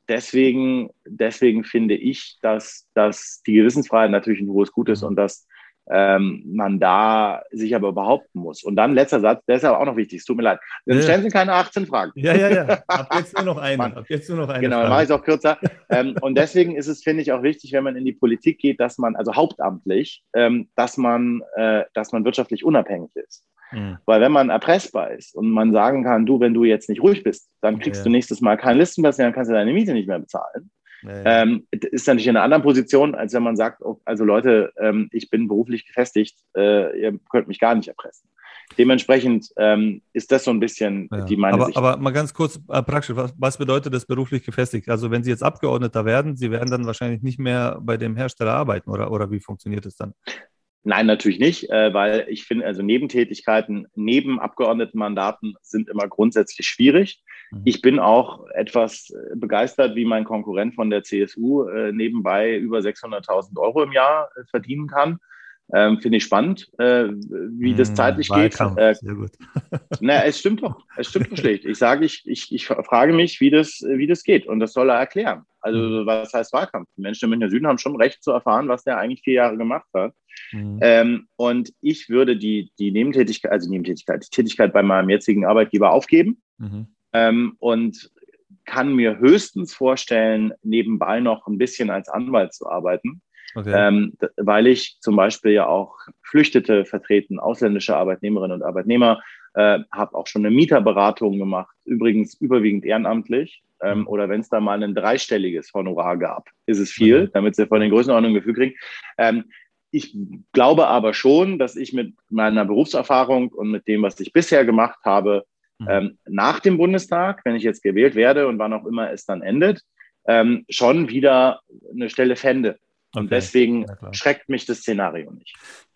deswegen, deswegen finde ich, dass, dass die Gewissensfreiheit natürlich ein hohes Gut ist und dass ähm, man da sich aber behaupten muss. Und dann letzter Satz, der ist aber auch noch wichtig, es tut mir leid. Dann Ja, stellen Sie keine achtzehn Fragen. ja, ja, ja. Ab jetzt nur noch eine. Mann. Ab jetzt nur noch eine Genau, dann mache ich es auch kürzer. ähm, und deswegen ist es, finde ich, auch wichtig, wenn man in die Politik geht, dass man, also hauptamtlich, ähm, dass man, äh, dass man wirtschaftlich unabhängig ist. Mhm. Weil wenn man erpressbar ist und man sagen kann, du, wenn du jetzt nicht ruhig bist, dann kriegst ja. du nächstes Mal keinen Listenplatz, dann kannst du deine Miete nicht mehr bezahlen. Ja, ja. Ähm, ist natürlich in einer anderen Position, als wenn man sagt, oh, also Leute, ähm, ich bin beruflich gefestigt, äh, ihr könnt mich gar nicht erpressen. Dementsprechend ähm, ist das so ein bisschen ja. die meine aber, Sicht. Aber mal ganz kurz äh, praktisch, was, was bedeutet das beruflich gefestigt? Also wenn Sie jetzt Abgeordneter werden, Sie werden dann wahrscheinlich nicht mehr bei dem Hersteller arbeiten oder, oder wie funktioniert es dann? Nein, natürlich nicht, äh, weil ich finde, also Nebentätigkeiten neben Abgeordnetenmandaten sind immer grundsätzlich schwierig. Mhm. Ich bin auch etwas begeistert, wie mein Konkurrent von der C S U äh, nebenbei über sechshunderttausend Euro im Jahr äh, verdienen kann. Ähm, finde ich spannend, äh, wie das zeitlich Wahlkampf, geht. Äh, sehr gut. na, es stimmt doch, es stimmt doch schlecht. Ich sage, ich, ich, ich frage mich, wie das, wie das geht und das soll er erklären. Also mhm. was heißt Wahlkampf? Die Menschen im Münchner Süden haben schon Recht zu erfahren, was der eigentlich vier Jahre gemacht hat. Mhm. Ähm, und ich würde die, die Nebentätigkeit, also Nebentätigkeit, die Tätigkeit bei meinem jetzigen Arbeitgeber aufgeben mhm. ähm, und kann mir höchstens vorstellen, nebenbei noch ein bisschen als Anwalt zu arbeiten. Okay. Ähm, weil ich zum Beispiel ja auch Geflüchtete vertreten, ausländische Arbeitnehmerinnen und Arbeitnehmer, äh, habe auch schon eine Mieterberatung gemacht, übrigens überwiegend ehrenamtlich. Ähm, mhm. Oder wenn es da mal ein dreistelliges Honorar gab, ist es viel, okay. damit Sie von den Größenordnungen ein Gefühl kriegen. Ähm, ich glaube aber schon, dass ich mit meiner Berufserfahrung und mit dem, was ich bisher gemacht habe, mhm. ähm, nach dem Bundestag, wenn ich jetzt gewählt werde und wann auch immer es dann endet, ähm, schon wieder eine Stelle fände. Und okay. deswegen ja, schreckt mich das Szenario nicht.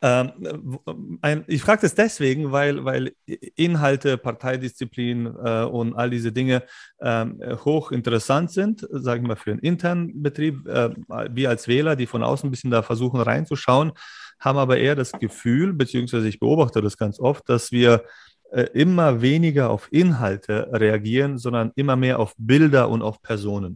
Ähm, ein, ich frage das deswegen, weil, weil Inhalte, Parteidisziplin äh, und all diese Dinge äh, hochinteressant sind, sage ich mal, für einen internen Betrieb. Äh, wir als Wähler, die von außen ein bisschen da versuchen reinzuschauen, haben aber eher das Gefühl, beziehungsweise ich beobachte das ganz oft, dass wir äh, immer weniger auf Inhalte reagieren, sondern immer mehr auf Bilder und auf Personen.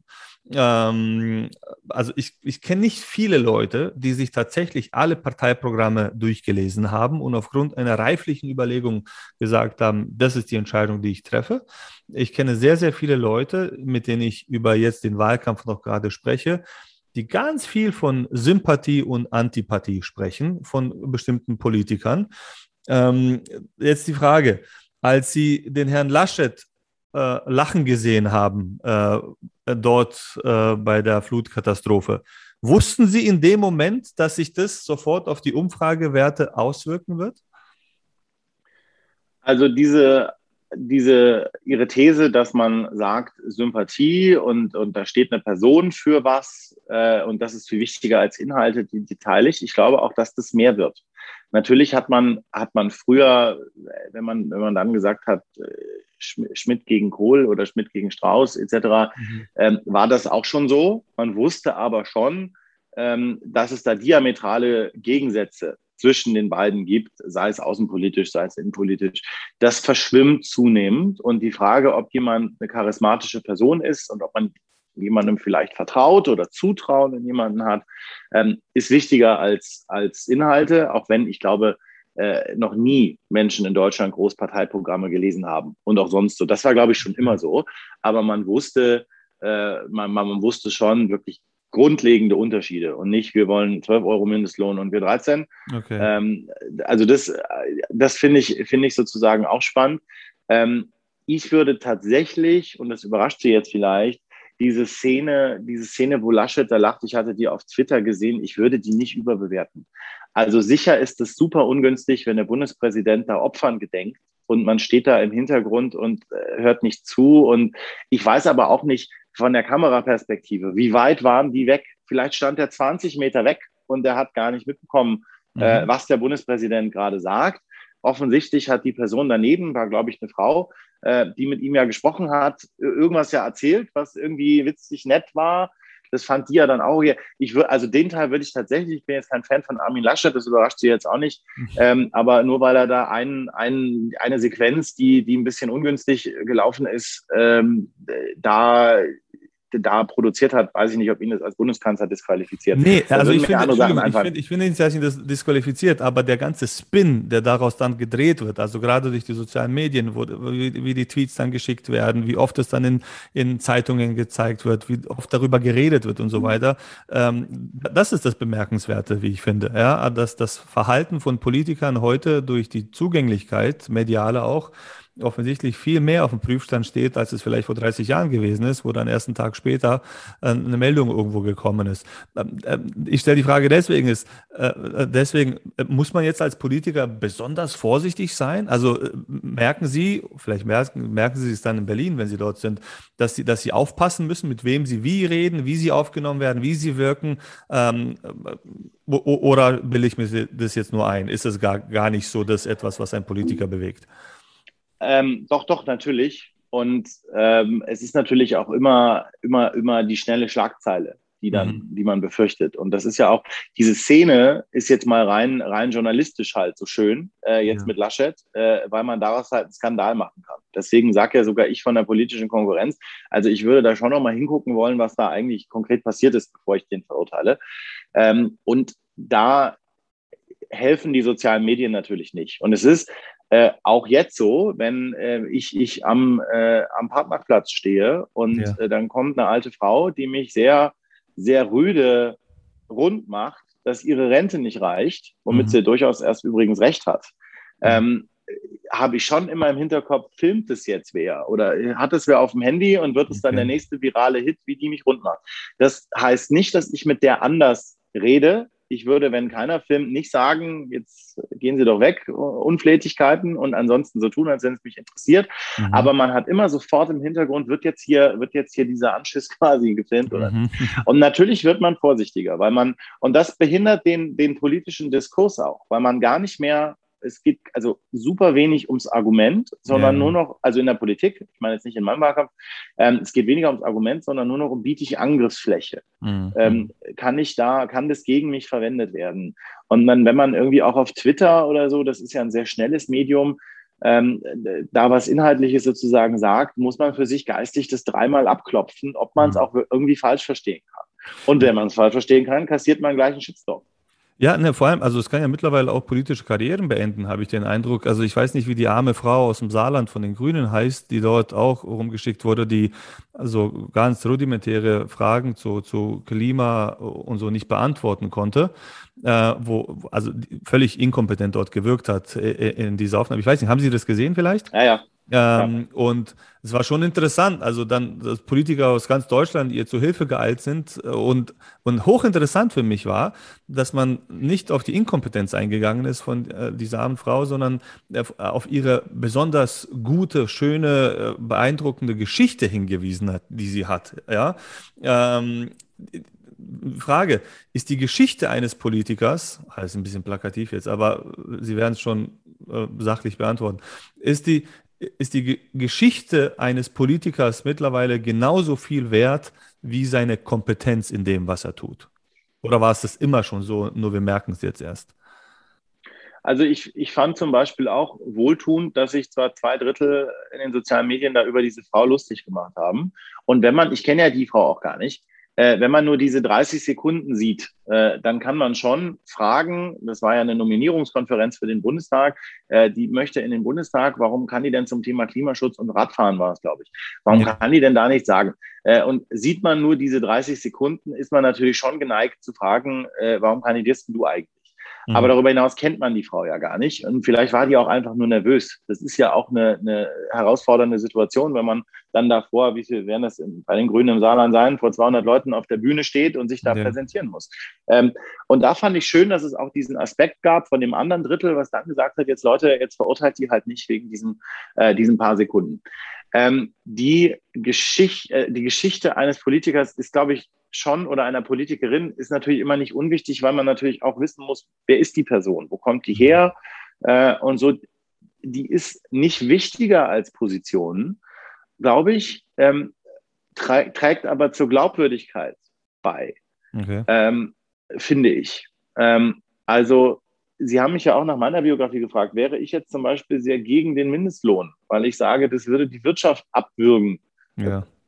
Ähm, also ich, ich kenne nicht viele Leute, die sich tatsächlich alle Parteiprogramme durchgelesen haben und aufgrund einer reiflichen Überlegung gesagt haben, das ist die Entscheidung, die ich treffe. Ich kenne sehr, sehr viele Leute, mit denen ich über jetzt den Wahlkampf noch gerade spreche, die ganz viel von Sympathie und Antipathie sprechen, von bestimmten Politikern. Ähm, jetzt die Frage, als Sie den Herrn Laschet äh, lachen gesehen haben, äh, dort äh, bei der Flutkatastrophe. Wussten Sie in dem Moment, dass sich das sofort auf die Umfragewerte auswirken wird? Also diese, diese Ihre These, dass man sagt Sympathie und, und da steht eine Person für was äh, und das ist viel wichtiger als Inhalte, die, die teile ich. Ich glaube auch, dass das mehr wird. Natürlich hat man, hat man früher, wenn man, wenn man dann gesagt hat, Schmidt gegen Kohl oder Schmidt gegen Strauß et cetera, mhm. ähm, war das auch schon so. Man wusste aber schon, ähm, dass es da diametrale Gegensätze zwischen den beiden gibt, sei es außenpolitisch, sei es innenpolitisch. Das verschwimmt zunehmend. Und die Frage, ob jemand eine charismatische Person ist und ob man jemandem vielleicht vertraut oder Zutrauen in jemanden hat, ähm, ist wichtiger als, als Inhalte, auch wenn ich glaube, äh, noch nie Menschen in Deutschland Großparteiprogramme gelesen haben und auch sonst so. Das war, glaube ich, schon immer so. Aber man wusste, äh, man, man wusste schon wirklich grundlegende Unterschiede und nicht, wir wollen zwölf Euro Mindestlohn und wir dreizehn. Okay. Ähm, also das, das finde ich, finde ich sozusagen auch spannend. Ähm, ich würde tatsächlich, und das überrascht Sie jetzt vielleicht, diese Szene, diese Szene, wo Laschet da lacht, ich hatte die auf Twitter gesehen, ich würde die nicht überbewerten. Also sicher ist es super ungünstig, wenn der Bundespräsident da Opfern gedenkt und man steht da im Hintergrund und äh, hört nicht zu. Und ich weiß aber auch nicht von der Kameraperspektive, wie weit waren die weg? Vielleicht stand er zwanzig Meter weg und er hat gar nicht mitbekommen, mhm. äh, was der Bundespräsident gerade sagt. Offensichtlich hat die Person daneben, war glaube ich eine Frau, äh, die mit ihm ja gesprochen hat, irgendwas ja erzählt, was irgendwie witzig nett war. Das fand die ja dann auch hier. Ich würde, also den Teil würde ich tatsächlich, ich bin jetzt kein Fan von Armin Laschet, das überrascht Sie jetzt auch nicht, ähm, aber nur weil er da ein, ein, eine Sequenz, die, die ein bisschen ungünstig gelaufen ist, ähm, da da produziert hat, weiß ich nicht, ob ihn das als Bundeskanzler disqualifiziert. Nee, Da also würden ich mir finde, andere Sachen Entschuldigung, ich einfallen. finde, ich finde nicht, dass ihn das disqualifiziert, aber der ganze Spin, der daraus dann gedreht wird, also gerade durch die sozialen Medien, wo, wie, wie die Tweets dann geschickt werden, wie oft es dann in, in Zeitungen gezeigt wird, wie oft darüber geredet wird und so weiter, ähm, das ist das Bemerkenswerte, wie ich finde, ja, dass das Verhalten von Politikern heute durch die Zugänglichkeit, mediale auch, offensichtlich viel mehr auf dem Prüfstand steht, als es vielleicht vor dreißig Jahren gewesen ist, wo dann erst einen Tag später äh, eine Meldung irgendwo gekommen ist. Ähm, äh, ich stelle die Frage deswegen ist, äh, deswegen äh, muss man jetzt als Politiker besonders vorsichtig sein? Also äh, merken Sie, vielleicht merken, merken Sie es dann in Berlin, wenn Sie dort sind, dass Sie, dass Sie aufpassen müssen, mit wem Sie wie reden, wie Sie aufgenommen werden, wie Sie wirken, ähm, äh, oder bilde ich mir das jetzt nur ein? Ist es gar, gar nicht so das etwas, was ein Politiker bewegt? Ähm, doch, doch, natürlich. Und ähm, es ist natürlich auch immer, immer, immer die schnelle Schlagzeile, die dann, Mhm. die man befürchtet. Und das ist ja auch, diese Szene ist jetzt mal rein, rein journalistisch halt so schön, äh, jetzt Ja. mit Laschet, äh, weil man daraus halt einen Skandal machen kann. Deswegen sage ja sogar ich von der politischen Konkurrenz, also ich würde da schon noch mal hingucken wollen, was da eigentlich konkret passiert ist, bevor ich den verurteile. Ähm, und da helfen die sozialen Medien natürlich nicht. Und es ist äh, auch jetzt so, wenn äh, ich, ich am, äh, am Parkplatz stehe und Ja. äh, dann kommt eine alte Frau, die mich sehr, sehr rüde rund macht, dass ihre Rente nicht reicht, womit Mhm. sie durchaus erst übrigens recht hat, Mhm. ähm, habe ich schon immer im Hinterkopf, filmt es jetzt wer oder hat es wer auf dem Handy und wird es dann der Okay. nächste virale Hit, wie die mich rund macht. Das heißt nicht, dass ich mit der anders rede. Ich würde, wenn keiner filmt, nicht sagen, jetzt gehen Sie doch weg, Unflätigkeiten und ansonsten so tun, als wenn es mich interessiert. Mhm. Aber man hat immer sofort im Hintergrund, wird jetzt hier, wird jetzt hier dieser Anschiss quasi gefilmt oder Mhm. nicht. Und natürlich wird man vorsichtiger, weil man, und das behindert den, den politischen Diskurs auch, weil man gar nicht mehr, es geht also super wenig ums Argument, Ja, sondern nur noch, also in der Politik, ich meine jetzt nicht in meinem Wahlkampf, ähm, es geht weniger ums Argument, sondern nur noch um, biete ich Angriffsfläche. mhm. Ähm, kann ich da, kann das gegen mich verwendet werden? Und dann, wenn man irgendwie auch auf Twitter oder so, das ist ja ein sehr schnelles Medium, ähm, da was Inhaltliches sozusagen sagt, muss man für sich geistig das dreimal abklopfen, ob man es Mhm. auch irgendwie falsch verstehen kann. Und wenn man es falsch verstehen kann, kassiert man gleich einen Shitstorm. Ja, ne, vor allem, also es kann ja mittlerweile auch politische Karrieren beenden, habe ich den Eindruck. Also ich weiß nicht, wie die arme Frau aus dem Saarland von den Grünen heißt, die dort auch rumgeschickt wurde, die also ganz rudimentäre Fragen zu, zu Klima und so nicht beantworten konnte, äh, wo also völlig inkompetent dort gewirkt hat äh, in dieser Aufnahme. Ich weiß nicht, haben Sie das gesehen vielleicht? Ja, ja, ja. Ähm, und es war schon interessant, also dann, dass Politiker aus ganz Deutschland ihr zu Hilfe geeilt sind äh, und, und hochinteressant für mich war, dass man nicht auf die Inkompetenz eingegangen ist von äh, dieser armen Frau, sondern äh, auf ihre besonders gute, schöne, äh, beeindruckende Geschichte hingewiesen hat, die sie hat. Ja? Ähm, Frage, ist die Geschichte eines Politikers, das ist ein bisschen plakativ jetzt, aber Sie werden es schon äh, sachlich beantworten, ist die ist die Ge- Geschichte eines Politikers mittlerweile genauso viel wert wie seine Kompetenz in dem, was er tut? Oder war es das immer schon so, nur wir merken es jetzt erst? Also ich, ich fand zum Beispiel auch wohltuend, dass sich zwar zwei Drittel in den sozialen Medien da über diese Frau lustig gemacht haben. Und wenn man, ich kenne ja die Frau auch gar nicht, äh, wenn man nur diese dreißig Sekunden sieht, äh, dann kann man schon fragen, das war ja eine Nominierungskonferenz für den Bundestag, äh, die möchte in den Bundestag, warum kann die denn zum Thema Klimaschutz und Radfahren war es, glaube ich, warum Ja. kann die denn da nichts sagen? Äh, und sieht man nur diese dreißig Sekunden, ist man natürlich schon geneigt zu fragen, äh, warum kandidierst du eigentlich? Aber Mhm. darüber hinaus kennt man die Frau ja gar nicht. Und vielleicht war die auch einfach nur nervös. Das ist ja auch eine, eine herausfordernde Situation, wenn man dann davor, wie viel werden das in, bei den Grünen im Saarland sein, vor zweihundert Leuten auf der Bühne steht und sich da Ja. präsentieren muss. Ähm, und da fand ich schön, dass es auch diesen Aspekt gab von dem anderen Drittel, was dann gesagt hat, jetzt Leute, jetzt verurteilt die halt nicht wegen diesen, äh, diesen paar Sekunden. Ähm, die, Geschicht, äh, die Geschichte eines Politikers ist, glaube ich, schon oder einer Politikerin ist natürlich immer nicht unwichtig, weil man natürlich auch wissen muss, wer ist die Person, wo kommt die her äh, und so. Die ist nicht wichtiger als Positionen, glaube ich, ähm, trä trägt aber zur Glaubwürdigkeit bei, Okay. ähm, finde ich. Ähm, also Sie haben mich ja auch nach meiner Biografie gefragt, wäre ich jetzt zum Beispiel sehr gegen den Mindestlohn, weil ich sage, das würde die Wirtschaft abwürgen. Ja.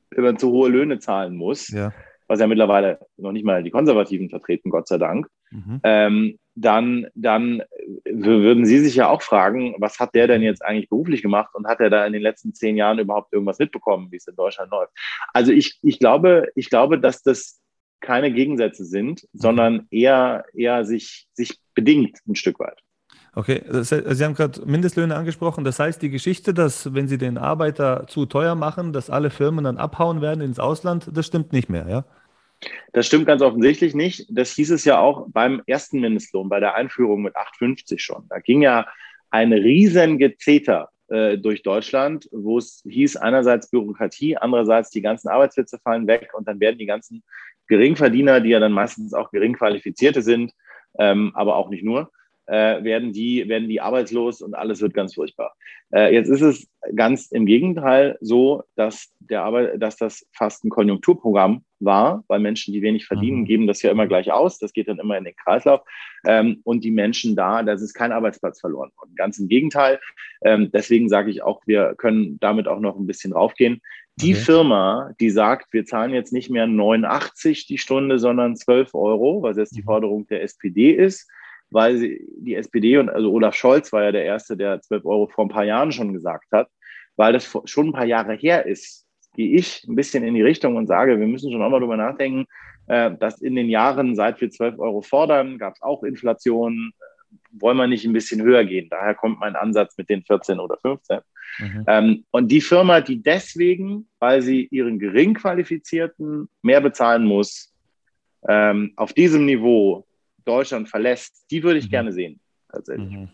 wenn man zu hohe Löhne zahlen muss, Ja. was ja mittlerweile noch nicht mal die Konservativen vertreten, Gott sei Dank, Mhm. ähm, dann, dann würden Sie sich ja auch fragen, was hat der denn jetzt eigentlich beruflich gemacht und hat er da in den letzten zehn Jahren überhaupt irgendwas mitbekommen, wie es in Deutschland läuft? Also ich, ich glaube, ich glaube, dass das keine Gegensätze sind, sondern eher, eher sich, sich bedingt ein Stück weit. Okay, das heißt, Sie haben gerade Mindestlöhne angesprochen. Das heißt, die Geschichte, dass wenn Sie den Arbeiter zu teuer machen, dass alle Firmen dann abhauen werden ins Ausland, das stimmt nicht mehr, ja? Das stimmt ganz offensichtlich nicht. Das hieß es ja auch beim ersten Mindestlohn, bei der Einführung mit acht fünfzig schon. Da ging ja ein riesen Gezeter äh, durch Deutschland, wo es hieß, einerseits Bürokratie, andererseits die ganzen Arbeitsplätze fallen weg und dann werden die ganzen Geringverdiener, die ja dann meistens auch Geringqualifizierte sind, ähm, aber auch nicht nur, äh, werden, die, werden die arbeitslos und alles wird ganz furchtbar. Äh, jetzt ist es ganz im Gegenteil so, dass, der Arbeit, dass das fast ein Konjunkturprogramm war, weil Menschen, die wenig verdienen, Mhm. geben das ja immer gleich aus. Das geht dann immer in den Kreislauf. Ähm, und die Menschen da, das ist kein Arbeitsplatz verloren worden. Ganz im Gegenteil. Ähm, deswegen sage ich auch, wir können damit auch noch ein bisschen raufgehen. Die Okay. Firma, die sagt, wir zahlen jetzt nicht mehr neunundachtzig die Stunde, sondern zwölf Euro, was jetzt die Mhm. Forderung der S P D ist, weil sie, die S P D und also Olaf Scholz war ja der Erste, der zwölf Euro vor ein paar Jahren schon gesagt hat, weil das schon ein paar Jahre her ist, gehe ich ein bisschen in die Richtung und sage, wir müssen schon auch mal drüber nachdenken, äh, dass in den Jahren, seit wir zwölf Euro fordern, gab es auch Inflation, wollen wir nicht ein bisschen höher gehen. Daher kommt mein Ansatz mit den vierzehn oder fünfzehn. Mhm. Ähm, und die Firma, die deswegen, weil sie ihren Geringqualifizierten mehr bezahlen muss, ähm, auf diesem Niveau Deutschland verlässt, die würde ich Mhm. gerne sehen, tatsächlich. Mhm.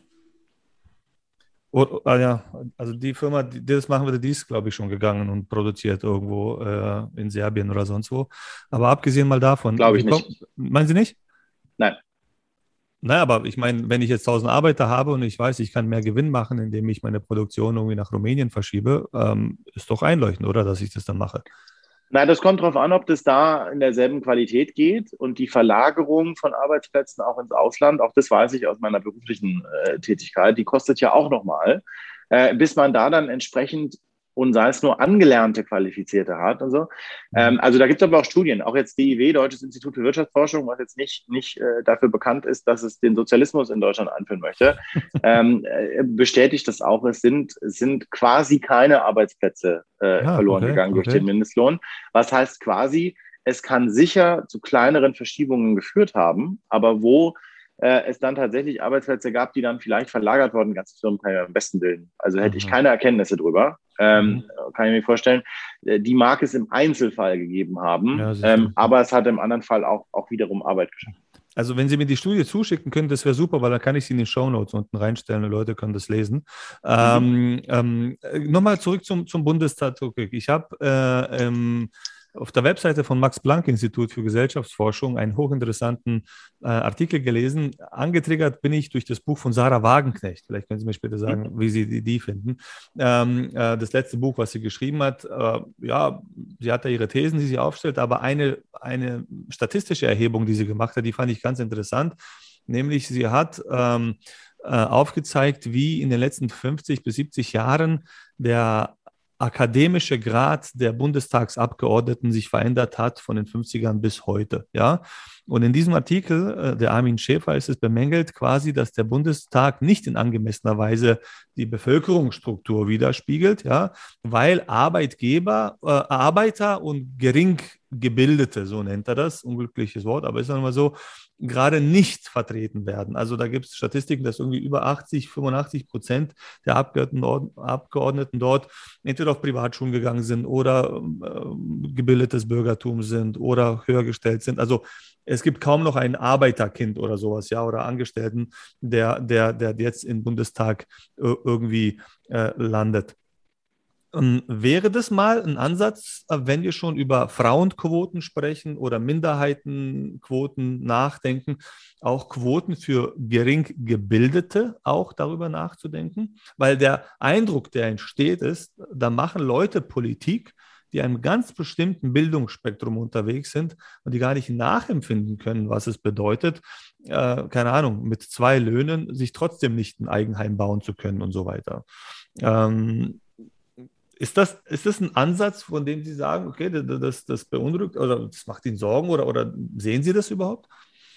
Oh, ah, ja, also die Firma, die die das machen würde, die ist, glaube ich, schon gegangen und produziert irgendwo äh, in Serbien oder sonst wo. Aber abgesehen mal davon, Glaube wie ich kommt, nicht. meinen Sie nicht? Nein. Naja, aber ich meine, wenn ich jetzt tausend Arbeiter habe und ich weiß, ich kann mehr Gewinn machen, indem ich meine Produktion irgendwie nach Rumänien verschiebe, ähm, ist doch einleuchtend, oder, dass ich das dann mache. Na, das kommt darauf an, ob das da in derselben Qualität geht und die Verlagerung von Arbeitsplätzen auch ins Ausland, auch das weiß ich aus meiner beruflichen äh, Tätigkeit, die kostet ja auch nochmal, äh, bis man da dann entsprechend und sei es nur angelernte Qualifizierte hat und so. Mhm. Ähm, also da gibt es aber auch Studien, auch jetzt D I W, Deutsches Institut für Wirtschaftsforschung, was jetzt nicht, nicht äh, dafür bekannt ist, dass es den Sozialismus in Deutschland einführen möchte, ähm, äh, bestätigt das auch. Es sind, es sind quasi keine Arbeitsplätze äh, Ah, verloren okay, gegangen durch okay. den Mindestlohn. Was heißt quasi, es kann sicher zu kleineren Verschiebungen geführt haben, aber wo äh, es dann tatsächlich Arbeitsplätze gab, die dann vielleicht verlagert wurden, ganze Firmen kann ich am besten bilden. Also hätte ich Mhm. keine Erkenntnisse drüber, ähm, Mhm. kann ich mir vorstellen. Äh, die mag es im Einzelfall gegeben haben, Ja, ähm, sicherlich. aber es hat im anderen Fall auch, auch wiederum Arbeit geschaffen. Also wenn Sie mir die Studie zuschicken können, das wäre super, weil dann kann ich sie in die Shownotes unten reinstellen und Leute können das lesen. Mhm. Ähm, ähm, Nochmal zurück zum, zum Bundestag. Ich habe äh, ähm, auf der Webseite von Max-Planck-Institut für Gesellschaftsforschung einen hochinteressanten äh, Artikel gelesen. Angetriggert bin ich durch das Buch von Sarah Wagenknecht. Vielleicht können Sie mir später sagen, wie Sie die, die finden. Ähm, äh, das letzte Buch, was sie geschrieben hat, äh, ja, sie hat da ihre Thesen, die sie aufstellt, aber eine, eine statistische Erhebung, die sie gemacht hat, die fand ich ganz interessant. Nämlich, sie hat ähm, äh, aufgezeigt, wie in den letzten fünfzig bis siebzig Jahren der akademische Grad der Bundestagsabgeordneten sich verändert hat von den fünfzigern bis heute. Ja? Und in diesem Artikel, äh, der Armin Schäfer ist es bemängelt quasi, dass der Bundestag nicht in angemessener Weise die Bevölkerungsstruktur widerspiegelt, ja, weil Arbeitgeber, äh, Arbeiter und Geringgebildete, so nennt er das, unglückliches Wort, aber ist auch immer so, gerade nicht vertreten werden. Also da gibt es Statistiken, dass irgendwie über achtzig, fünfundachtzig Prozent der Abgeordneten, Abgeordneten dort entweder auf Privatschulen gegangen sind oder äh, gebildetes Bürgertum sind oder höher gestellt sind. Also es gibt kaum noch ein Arbeiterkind oder sowas, ja, oder Angestellten, der, der, der jetzt im Bundestag äh, irgendwie äh, landet. Ähm, Wäre das mal ein Ansatz, äh, wenn wir schon über Frauenquoten sprechen oder Minderheitenquoten nachdenken, auch Quoten für gering Gebildete auch darüber nachzudenken? Weil der Eindruck, der entsteht, ist, da machen Leute Politik, die einem ganz bestimmten Bildungsspektrum unterwegs sind und die gar nicht nachempfinden können, was es bedeutet, äh, keine Ahnung, mit zwei Löhnen sich trotzdem nicht ein Eigenheim bauen zu können und so weiter. Ähm, Ist das, ist das ein Ansatz, von dem Sie sagen, okay, das, das beunruhigt oder das macht Ihnen Sorgen oder, oder sehen Sie das überhaupt?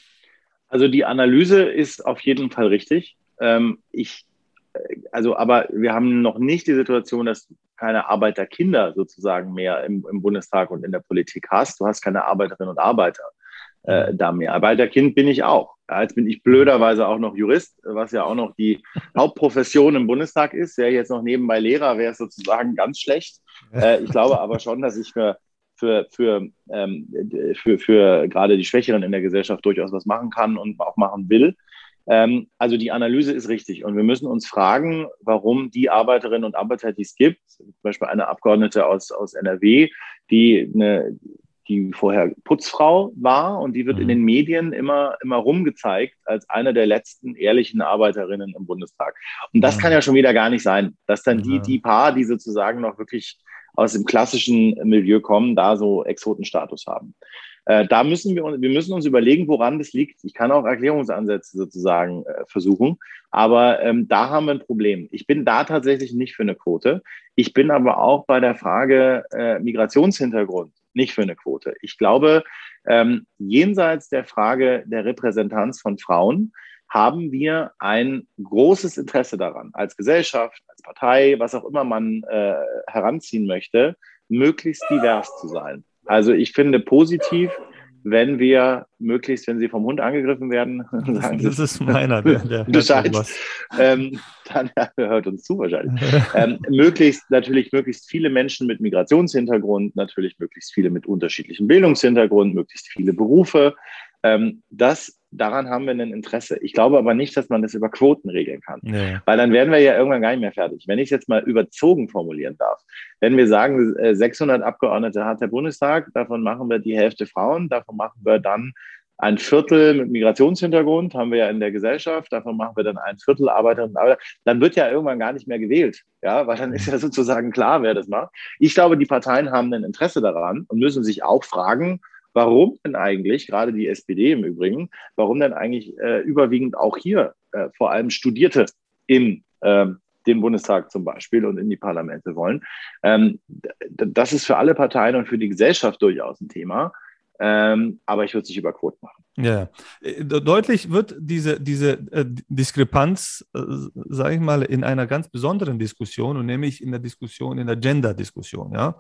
Also die Analyse ist auf jeden Fall richtig. Ähm, ich, also, aber wir haben noch nicht die Situation, dass du keine Arbeiterkinder sozusagen mehr im, im Bundestag und in der Politik hast. Du hast keine Arbeiterinnen und Arbeiter äh, da mehr. Arbeiterkind bin ich auch. Ja, jetzt bin ich blöderweise auch noch Jurist, was ja auch noch die Hauptprofession im Bundestag ist. Wäre ich jetzt noch nebenbei Lehrer, wäre es sozusagen ganz schlecht. Äh, ich glaube aber schon, dass ich für für, für, ähm, für, für gerade die Schwächeren in der Gesellschaft durchaus was machen kann und auch machen will. Ähm, also die Analyse ist richtig. Und wir müssen uns fragen, warum die Arbeiterinnen und Arbeiter, die es gibt, zum Beispiel eine Abgeordnete aus, aus N R W, die eine die vorher Putzfrau war und die wird mhm. in den Medien immer, immer rumgezeigt als eine der letzten ehrlichen Arbeiterinnen im Bundestag. Und das ja. kann ja schon wieder gar nicht sein, dass dann ja. die, die paar, die sozusagen noch wirklich aus dem klassischen Milieu kommen, da so Exotenstatus haben. Äh, da müssen wir, wir müssen uns überlegen, woran das liegt. Ich kann auch Erklärungsansätze sozusagen äh, versuchen, aber ähm, da haben wir ein Problem. Ich bin da tatsächlich nicht für eine Quote. Ich bin aber auch bei der Frage äh, Migrationshintergrund nicht für eine Quote. Ich glaube, ähm, jenseits der Frage der Repräsentanz von Frauen haben wir ein großes Interesse daran, als Gesellschaft, als Partei, was auch immer man äh, heranziehen möchte, möglichst divers zu sein. Also ich finde positiv, wenn wir möglichst, wenn Sie vom Hund angegriffen werden, sagen das, das ist meiner, der, der Bescheid, ähm, dann ja, hört uns zu wahrscheinlich. ähm, möglichst, natürlich möglichst viele Menschen mit Migrationshintergrund, natürlich möglichst viele mit unterschiedlichem Bildungshintergrund, möglichst viele Berufe. Ähm, das, daran haben wir ein Interesse. Ich glaube aber nicht, dass man das über Quoten regeln kann, nee. Weil dann werden wir ja irgendwann gar nicht mehr fertig. Wenn ich es jetzt mal überzogen formulieren darf, wenn wir sagen, sechshundert Abgeordnete hat der Bundestag, davon machen wir die Hälfte Frauen, davon machen wir dann ein Viertel mit Migrationshintergrund, haben wir ja in der Gesellschaft, davon machen wir dann ein Viertel Arbeiterinnen und Arbeiter, dann wird ja irgendwann gar nicht mehr gewählt, ja, weil dann ist ja sozusagen klar, wer das macht. Ich glaube, die Parteien haben ein Interesse daran und müssen sich auch fragen, warum denn eigentlich, gerade die S P D im Übrigen, warum denn eigentlich äh, überwiegend auch hier äh, vor allem Studierte in äh, den Bundestag zum Beispiel und in die Parlamente wollen. Ähm, das ist für alle Parteien und für die Gesellschaft durchaus ein Thema. Ähm, aber ich würde es nicht über Quoten machen. Ja, deutlich wird diese, diese äh, Diskrepanz, äh, sage ich mal, in einer ganz besonderen Diskussion und nämlich in der Diskussion, in der Gender-Diskussion. Ja?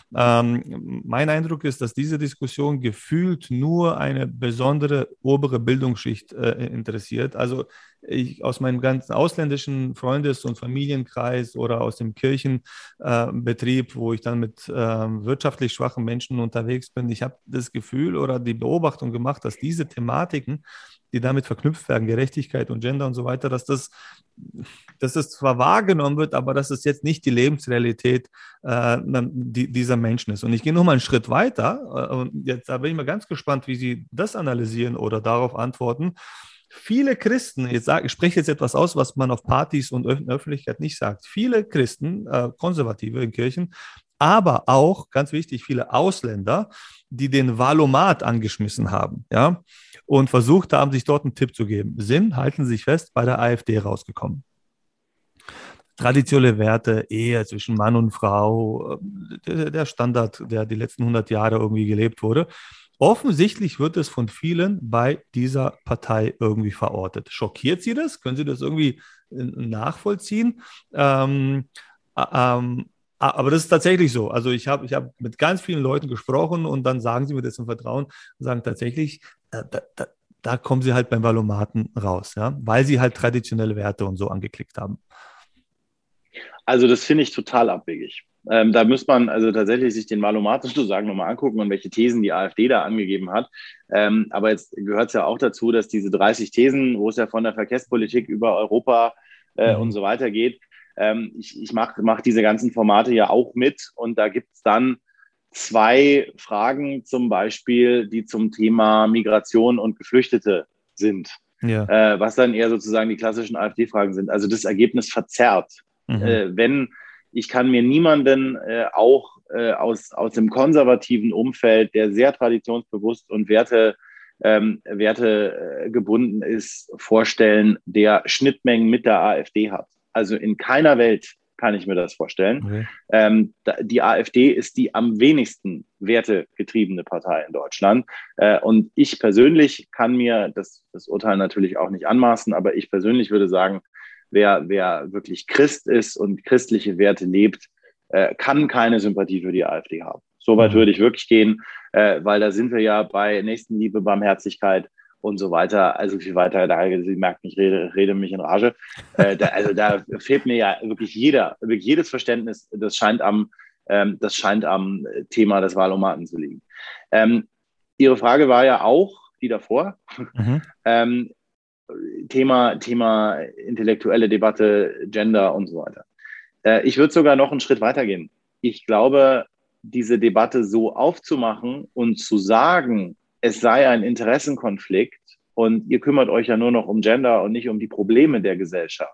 Ähm, mein Eindruck ist, dass diese Diskussion gefühlt nur eine besondere obere Bildungsschicht äh, interessiert. Also ich aus meinem ganzen ausländischen Freundes- und Familienkreis oder aus dem Kirchenbetrieb, äh, wo ich dann mit äh, wirtschaftlich schwachen Menschen unterwegs bin, ich habe das Gefühl oder die Beobachtung gemacht, dass diese Thematiken, die damit verknüpft werden, Gerechtigkeit und Gender und so weiter, dass das, dass das zwar wahrgenommen wird, aber dass es jetzt nicht die Lebensrealität äh, die, dieser Menschen ist. Und ich gehe noch mal einen Schritt weiter. Äh, und jetzt da bin ich mal ganz gespannt, wie Sie das analysieren oder darauf antworten. Viele Christen, jetzt sage, ich spreche jetzt etwas aus, was man auf Partys und in der Öffentlichkeit nicht sagt. Viele Christen, äh, Konservative in Kirchen, aber auch, ganz wichtig, viele Ausländer, die den Valomat angeschmissen haben, ja, und versucht haben, sich dort einen Tipp zu geben, sind, halten Sie sich fest, bei der AfD rausgekommen. Traditionelle Werte, Ehe zwischen Mann und Frau, der Standard, der die letzten hundert Jahre irgendwie gelebt wurde. Offensichtlich wird es von vielen bei dieser Partei irgendwie verortet. Schockiert Sie das? Können Sie das irgendwie nachvollziehen? Ähm, ähm, aber das ist tatsächlich so. Also ich habe ich hab mit ganz vielen Leuten gesprochen und dann sagen sie mir das im Vertrauen und sagen tatsächlich, äh, da, da, da kommen sie halt beim Valomaten raus, ja, weil sie halt traditionelle Werte und so angeklickt haben. Also das finde ich total abwegig. Ähm, da muss man also tatsächlich sich den Valomat sozusagen nochmal angucken und welche Thesen die AfD da angegeben hat. Ähm, aber jetzt gehört es ja auch dazu, dass diese dreißig Thesen, wo es ja von der Verkehrspolitik über Europa äh, mhm. und so weiter geht, ähm, ich, ich mache mach diese ganzen Formate ja auch mit und da gibt es dann zwei Fragen zum Beispiel, die zum Thema Migration und Geflüchtete sind, ja. äh, was dann eher sozusagen die klassischen AfD-Fragen sind. Also das Ergebnis verzerrt. Mhm. Äh, wenn ich kann mir niemanden äh, auch äh, aus, aus dem konservativen Umfeld, der sehr traditionsbewusst und Werte, ähm, Werte äh, gebunden ist, vorstellen, der Schnittmengen mit der AfD hat. Also in keiner Welt kann ich mir das vorstellen. Okay. Ähm, die AfD ist die am wenigsten wertegetriebene Partei in Deutschland. Äh, und ich persönlich kann mir das, das Urteil natürlich auch nicht anmaßen, aber ich persönlich würde sagen, wer, wer wirklich Christ ist und christliche Werte lebt, äh, kann keine Sympathie für die AfD haben. Soweit Mhm. würde ich wirklich gehen, äh, weil da sind wir ja bei Nächstenliebe, Barmherzigkeit und so weiter. Also viel weiter, da, Sie merken, ich rede, rede mich in Rage. Äh, da, also da fehlt mir ja wirklich jeder, wirklich jedes Verständnis, das scheint am, ähm, das scheint am Thema des Wahlomaten zu liegen. Ähm, Ihre Frage war ja auch, die davor, Mhm. ähm, Thema, Thema intellektuelle Debatte, Gender und so weiter. Äh, ich würde sogar noch einen Schritt weitergehen. Ich glaube, diese Debatte so aufzumachen und zu sagen, es sei ein Interessenkonflikt und ihr kümmert euch ja nur noch um Gender und nicht um die Probleme der Gesellschaft,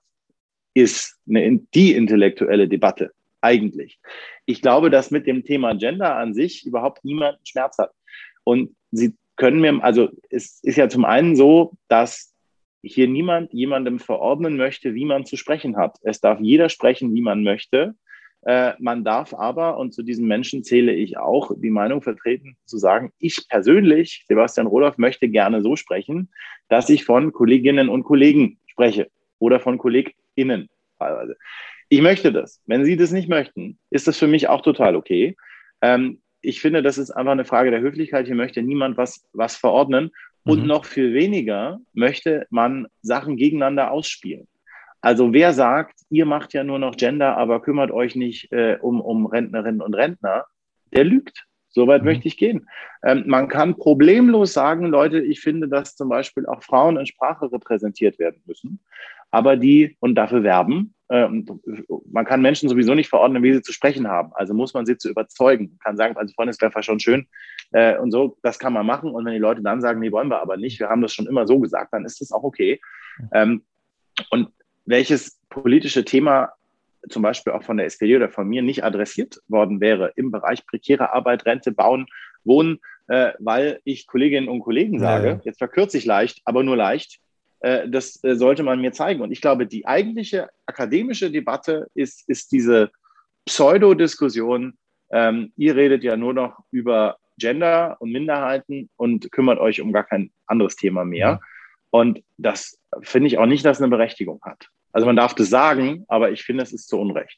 ist eine, die intellektuelle Debatte eigentlich. Ich glaube, dass mit dem Thema Gender an sich überhaupt niemand einen Schmerz hat. Und Sie können mir, also es ist ja zum einen so, dass hier niemand jemandem verordnen möchte, wie man zu sprechen hat. Es darf jeder sprechen, wie man möchte. Äh, man darf aber, und zu diesen Menschen zähle ich auch, die Meinung vertreten, zu sagen, ich persönlich, Sebastian Rudolph, möchte gerne so sprechen, dass ich von Kolleginnen und Kollegen spreche oder von KollegInnen teilweise. Ich möchte das. Wenn Sie das nicht möchten, ist das für mich auch total okay. Ähm, ich finde, das ist einfach eine Frage der Höflichkeit. Hier möchte niemand was, was verordnen. Und Mhm. noch viel weniger möchte man Sachen gegeneinander ausspielen. Also wer sagt, ihr macht ja nur noch Gender, aber kümmert euch nicht äh, um, um Rentnerinnen und Rentner, der lügt. Soweit Mhm. möchte ich gehen. Ähm, man kann problemlos sagen, Leute, ich finde, dass zum Beispiel auch Frauen in Sprache repräsentiert werden müssen, aber die und dafür werben. Äh, man kann Menschen sowieso nicht verordnen, wie sie zu sprechen haben. Also muss man sie zu überzeugen. Man kann sagen, also Freunde, es wäre schon schön äh, und so, das kann man machen. Und wenn die Leute dann sagen, nee, wollen wir aber nicht, wir haben das schon immer so gesagt, dann ist das auch okay. Ähm, und welches politische Thema zum Beispiel auch von der S P D oder von mir nicht adressiert worden wäre im Bereich prekäre Arbeit, Rente, Bauen, Wohnen, äh, weil ich Kolleginnen und Kollegen sage, ja, ja. Jetzt verkürze ich leicht, aber nur leicht, äh, das äh, sollte man mir zeigen. Und ich glaube, die eigentliche akademische Debatte ist, ist diese Pseudodiskussion, ähm, ihr redet ja nur noch über Gender und Minderheiten und kümmert euch um gar kein anderes Thema mehr. Ja. Und das finde ich auch nicht, dass es eine Berechtigung hat. Also man darf das sagen, aber ich finde, es ist zu Unrecht.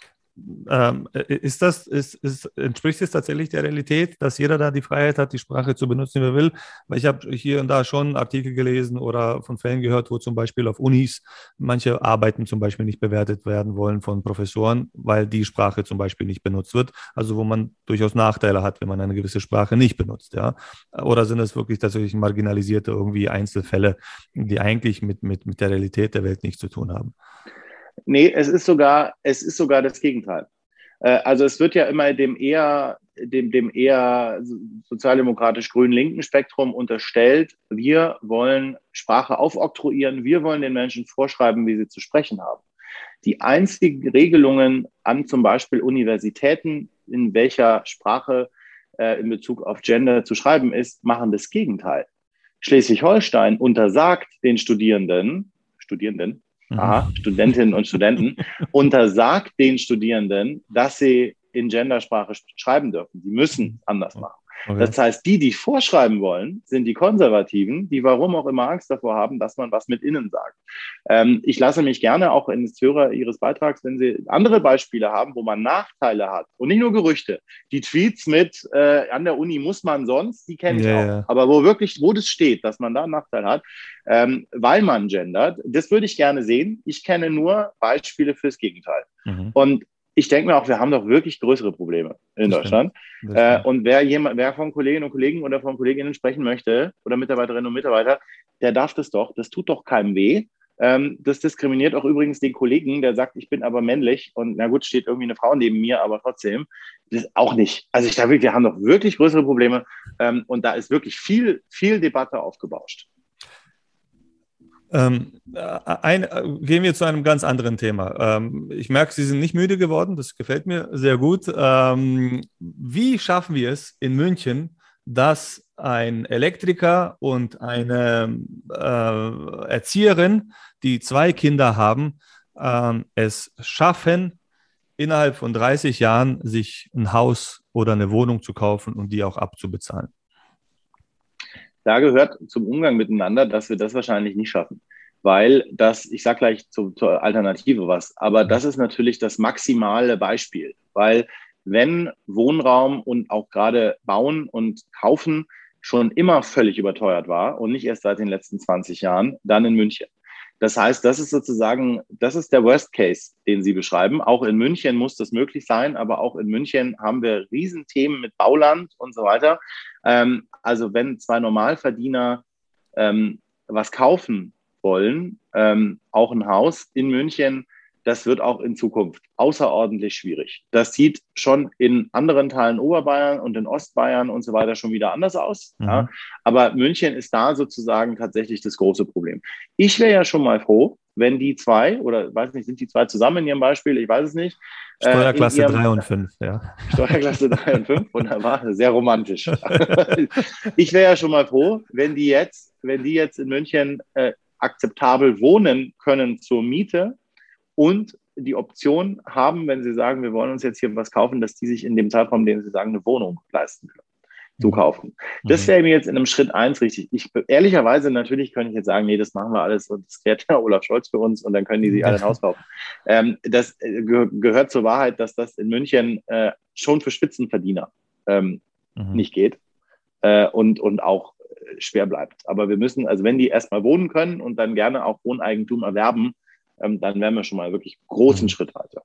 Ähm, ist das, ist, ist, entspricht es tatsächlich der Realität, dass jeder da die Freiheit hat, die Sprache zu benutzen, wie er will? Weil ich habe hier und da schon Artikel gelesen oder von Fällen gehört, wo zum Beispiel auf Unis manche Arbeiten zum Beispiel nicht bewertet werden wollen von Professoren, weil die Sprache zum Beispiel nicht benutzt wird. Also wo man durchaus Nachteile hat, wenn man eine gewisse Sprache nicht benutzt. Ja? Oder sind es wirklich tatsächlich marginalisierte irgendwie Einzelfälle, die eigentlich mit, mit, mit der Realität der Welt nichts zu tun haben? Nee, es ist sogar, es ist sogar das Gegenteil. Also es wird ja immer dem eher, dem, dem eher sozialdemokratisch-grün-linken Spektrum unterstellt, wir wollen Sprache aufoktroyieren, wir wollen den Menschen vorschreiben, wie sie zu sprechen haben. Die einzigen Regelungen an zum Beispiel Universitäten, in welcher Sprache äh, in Bezug auf Gender zu schreiben ist, machen das Gegenteil. Schleswig-Holstein untersagt den Studierenden, Studierenden, aha, Studentinnen und Studenten, untersagt den Studierenden, dass sie in Gendersprache schreiben dürfen. Sie müssen anders machen. Okay. Das heißt, die, die vorschreiben wollen, sind die Konservativen, die warum auch immer Angst davor haben, dass man was mit innen sagt. Ähm, ich lasse mich gerne auch ins Hörer Ihres Beitrags, wenn Sie andere Beispiele haben, wo man Nachteile hat und nicht nur Gerüchte. Die Tweets mit äh, an der Uni muss man sonst, die kenne ich ja, auch. Ja. Aber wo wirklich, wo das steht, dass man da einen Nachteil hat, ähm, weil man gendert, das würde ich gerne sehen. Ich kenne nur Beispiele fürs Gegenteil. Mhm. Und ich denke mir auch, wir haben doch wirklich größere Probleme in das Deutschland. Äh, und wer jemand, wer von Kolleginnen und Kollegen oder von Kolleginnen sprechen möchte oder Mitarbeiterinnen und Mitarbeiter, der darf das doch. Das tut doch keinem weh. Ähm, das diskriminiert auch übrigens den Kollegen, der sagt, ich bin aber männlich und na gut, steht irgendwie eine Frau neben mir, aber trotzdem, das auch nicht. Also ich glaube, wir haben doch wirklich größere Probleme ähm, und da ist wirklich viel, viel Debatte aufgebauscht. Ähm, ein, gehen wir zu einem ganz anderen Thema. Ähm, ich merke, Sie sind nicht müde geworden, das gefällt mir sehr gut. Ähm, wie schaffen wir es in München, dass ein Elektriker und eine äh, Erzieherin, die zwei Kinder haben, äh, es schaffen, innerhalb von dreißig Jahren sich ein Haus oder eine Wohnung zu kaufen und die auch abzubezahlen? Da gehört zum Umgang miteinander, dass wir das wahrscheinlich nicht schaffen. Weil das, ich sage gleich zu, zur Alternative was, aber das ist natürlich das maximale Beispiel. Weil wenn Wohnraum und auch gerade Bauen und Kaufen schon immer völlig überteuert war und nicht erst seit den letzten zwanzig Jahren, dann in München. Das heißt, das ist sozusagen, das ist der Worst Case, den Sie beschreiben. Auch in München muss das möglich sein, aber auch in München haben wir Riesenthemen mit Bauland und so weiter. Ähm, also wenn zwei Normalverdiener ähm, was kaufen wollen, ähm, auch ein Haus in München, das wird auch in Zukunft außerordentlich schwierig. Das sieht schon in anderen Teilen Oberbayern und in Ostbayern und so weiter schon wieder anders aus. Mhm. Ja. Aber München ist da sozusagen tatsächlich das große Problem. Ich wäre ja schon mal froh, wenn die zwei, oder weiß nicht, sind die zwei zusammen in ihrem Beispiel, ich weiß es nicht. Steuerklasse äh, drei und fünf, ja. Steuerklasse drei und fünf, wunderbar, sehr romantisch. Ich wäre ja schon mal froh, wenn die jetzt, wenn die jetzt in München äh, akzeptabel wohnen können zur Miete und die Option haben, wenn sie sagen, wir wollen uns jetzt hier was kaufen, dass die sich in dem Zeitraum, den sie sagen, eine Wohnung leisten können, zu kaufen. Das wäre mir jetzt in einem Schritt eins richtig. Ich, ehrlicherweise, natürlich könnte ich jetzt sagen, nee, das machen wir alles und das klärt der Olaf Scholz für uns und dann können die sich alle ein Haus kaufen. Ähm, das ge- gehört zur Wahrheit, dass das in München äh, schon für Spitzenverdiener ähm, mhm. nicht geht äh, und, und auch schwer bleibt. Aber wir müssen, also wenn die erstmal wohnen können und dann gerne auch Wohneigentum erwerben, ähm, dann wären wir schon mal wirklich großen mhm. Schritt weiter.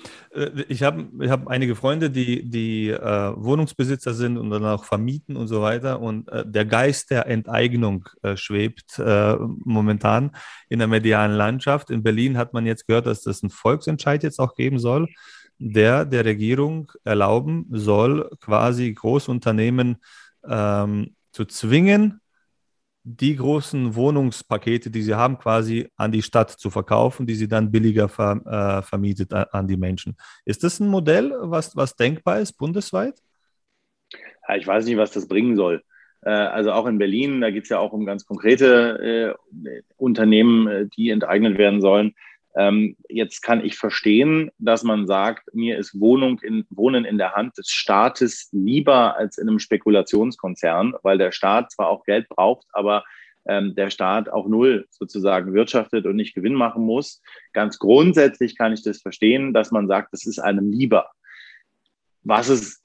Ich habe ich hab einige Freunde, die, die äh, Wohnungsbesitzer sind und dann auch vermieten und so weiter. Und äh, der Geist der Enteignung äh, schwebt äh, momentan in der medialen Landschaft. In Berlin hat man jetzt gehört, dass das einen Volksentscheid jetzt auch geben soll, der der Regierung erlauben soll, quasi Großunternehmen ähm, zu zwingen, die großen Wohnungspakete, die sie haben, quasi an die Stadt zu verkaufen, die sie dann billiger ver, äh, vermietet an, an die Menschen. Ist das ein Modell, was, was denkbar ist bundesweit? Ja, ich weiß nicht, was das bringen soll. Äh, also auch in Berlin, da geht es ja auch um ganz konkrete äh, Unternehmen, die enteignet werden sollen. Ähm, jetzt kann ich verstehen, dass man sagt, mir ist Wohnung in, Wohnen in der Hand des Staates lieber als in einem Spekulationskonzern, weil der Staat zwar auch Geld braucht, aber ähm, der Staat auch null sozusagen wirtschaftet und nicht Gewinn machen muss. Ganz grundsätzlich kann ich das verstehen, dass man sagt, das ist einem lieber. Was es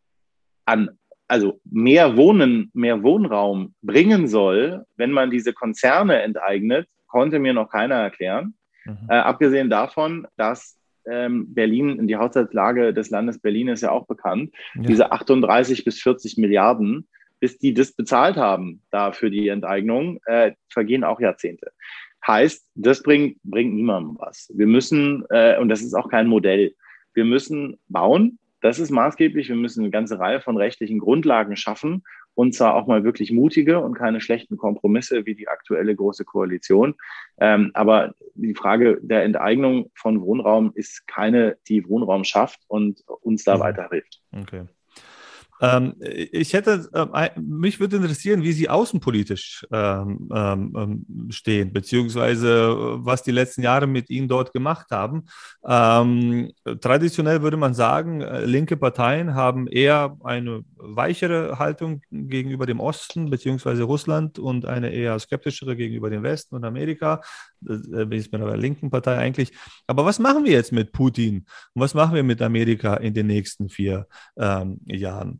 an also mehr Wohnen, mehr Wohnraum bringen soll, wenn man diese Konzerne enteignet, konnte mir noch keiner erklären. Mhm. Äh, abgesehen davon, dass ähm, Berlin, die Haushaltslage des Landes Berlin ist ja auch bekannt, ja. Diese achtunddreißig bis vierzig Milliarden, bis die das bezahlt haben da für die Enteignung, äh, vergehen auch Jahrzehnte. Heißt, das bringt, bringt niemandem was. Wir müssen, äh, und das ist auch kein Modell, wir müssen bauen. Das ist maßgeblich. Wir müssen eine ganze Reihe von rechtlichen Grundlagen schaffen und zwar auch mal wirklich mutige und keine schlechten Kompromisse wie die aktuelle Große Koalition. Ähm, aber die Frage der Enteignung von Wohnraum ist keine, die Wohnraum schafft und uns da mhm. weiterhilft. Okay. Ähm, ich hätte, äh, mich würde interessieren, wie Sie außenpolitisch ähm, ähm, stehen, beziehungsweise was die letzten Jahre mit Ihnen dort gemacht haben. Ähm, traditionell würde man sagen, linke Parteien haben eher eine weichere Haltung gegenüber dem Osten, beziehungsweise Russland und eine eher skeptischere gegenüber dem Westen und Amerika. Das bin ich bei der linken Partei eigentlich. Aber was machen wir jetzt mit Putin und was machen wir mit Amerika in den nächsten vier ähm, Jahren?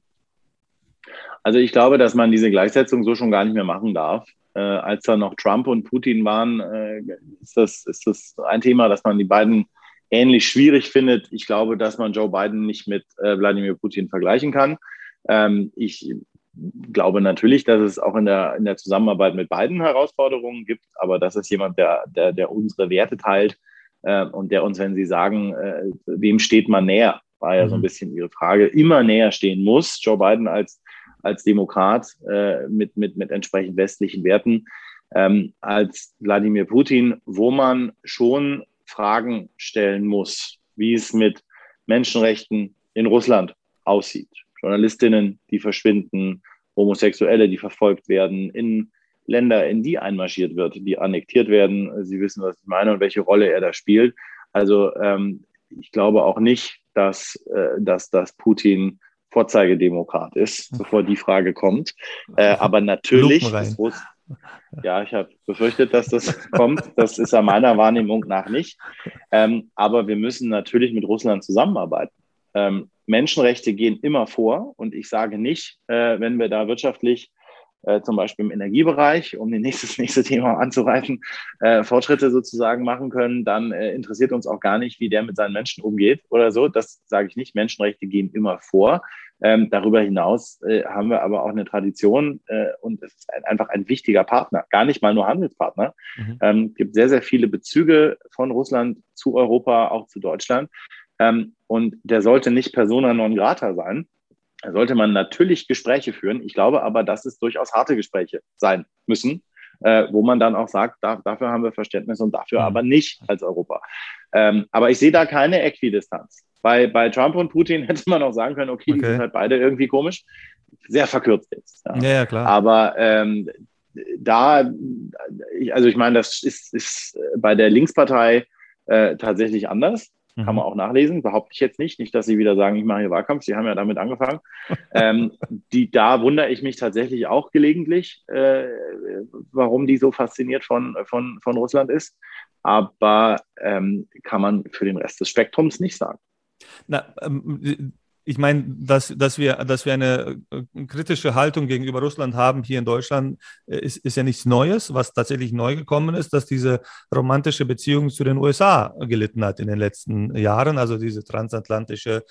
Also ich glaube, dass man diese Gleichsetzung so schon gar nicht mehr machen darf. Äh, als da noch Trump und Putin waren, äh, ist das, ist das ein Thema, dass man die beiden ähnlich schwierig findet. Ich glaube, dass man Joe Biden nicht mit äh, Wladimir Putin vergleichen kann. Ähm, ich glaube natürlich, dass es auch in der, in der Zusammenarbeit mit beiden Herausforderungen gibt, aber das ist jemand, der, der, der unsere Werte teilt äh, und der uns, wenn Sie sagen, äh, wem steht man näher, war ja so ein bisschen Ihre Frage, immer näher stehen muss. Joe Biden als als Demokrat äh, mit, mit, mit entsprechend westlichen Werten, ähm, als Wladimir Putin, wo man schon Fragen stellen muss, wie es mit Menschenrechten in Russland aussieht. Journalistinnen, die verschwinden, Homosexuelle, die verfolgt werden, in Länder, in die einmarschiert wird, die annektiert werden. Sie wissen, was ich meine und welche Rolle er da spielt. Also ähm, ich glaube auch nicht, dass, äh, dass, dass Putin Vorzeigedemokrat ist, bevor die Frage kommt. Äh, aber natürlich ist Russland, ja, ich habe befürchtet, dass das kommt. Das ist ja meiner Wahrnehmung nach nicht. Ähm, aber wir müssen natürlich mit Russland zusammenarbeiten. Ähm, Menschenrechte gehen immer vor. Und ich sage nicht, äh, wenn wir da wirtschaftlich äh, zum Beispiel im Energiebereich, um das nächste, nächste Thema anzureißen, äh, Fortschritte sozusagen machen können, dann äh, interessiert uns auch gar nicht, wie der mit seinen Menschen umgeht oder so. Das sage ich nicht. Menschenrechte gehen immer vor. Ähm, darüber hinaus äh, haben wir aber auch eine Tradition äh, und es ist ein, einfach ein wichtiger Partner, gar nicht mal nur Handelspartner. Mhm. Ähm, es gibt sehr, sehr viele Bezüge von Russland zu Europa, auch zu Deutschland. Ähm, und der sollte nicht persona non grata sein. Da sollte man natürlich Gespräche führen. Ich glaube aber, dass es durchaus harte Gespräche sein müssen, äh, wo man dann auch sagt, da, dafür haben wir Verständnis und dafür mhm. aber nicht als Europa. Ähm, aber ich sehe da keine Äquidistanz. Bei, bei Trump und Putin hätte man auch sagen können, okay, okay, die sind halt beide irgendwie komisch. Sehr verkürzt jetzt. Ja, ja, ja klar. Aber ähm, da, also ich meine, das ist, ist bei der Linkspartei äh, tatsächlich anders. Mhm. Kann man auch nachlesen, behaupte ich jetzt nicht. Nicht, dass Sie wieder sagen, ich mache hier Wahlkampf. Sie haben ja damit angefangen. ähm, die, da wundere ich mich tatsächlich auch gelegentlich, äh, warum die so fasziniert von, von, von Russland ist. Aber ähm, kann man für den Rest des Spektrums nicht sagen. Na, ähm, ich meine, dass, dass, wir, dass wir eine kritische Haltung gegenüber Russland haben hier in Deutschland, ist, ist ja nichts Neues. Was tatsächlich neu gekommen ist, dass diese romantische Beziehung zu den U S A gelitten hat in den letzten Jahren, also diese transatlantische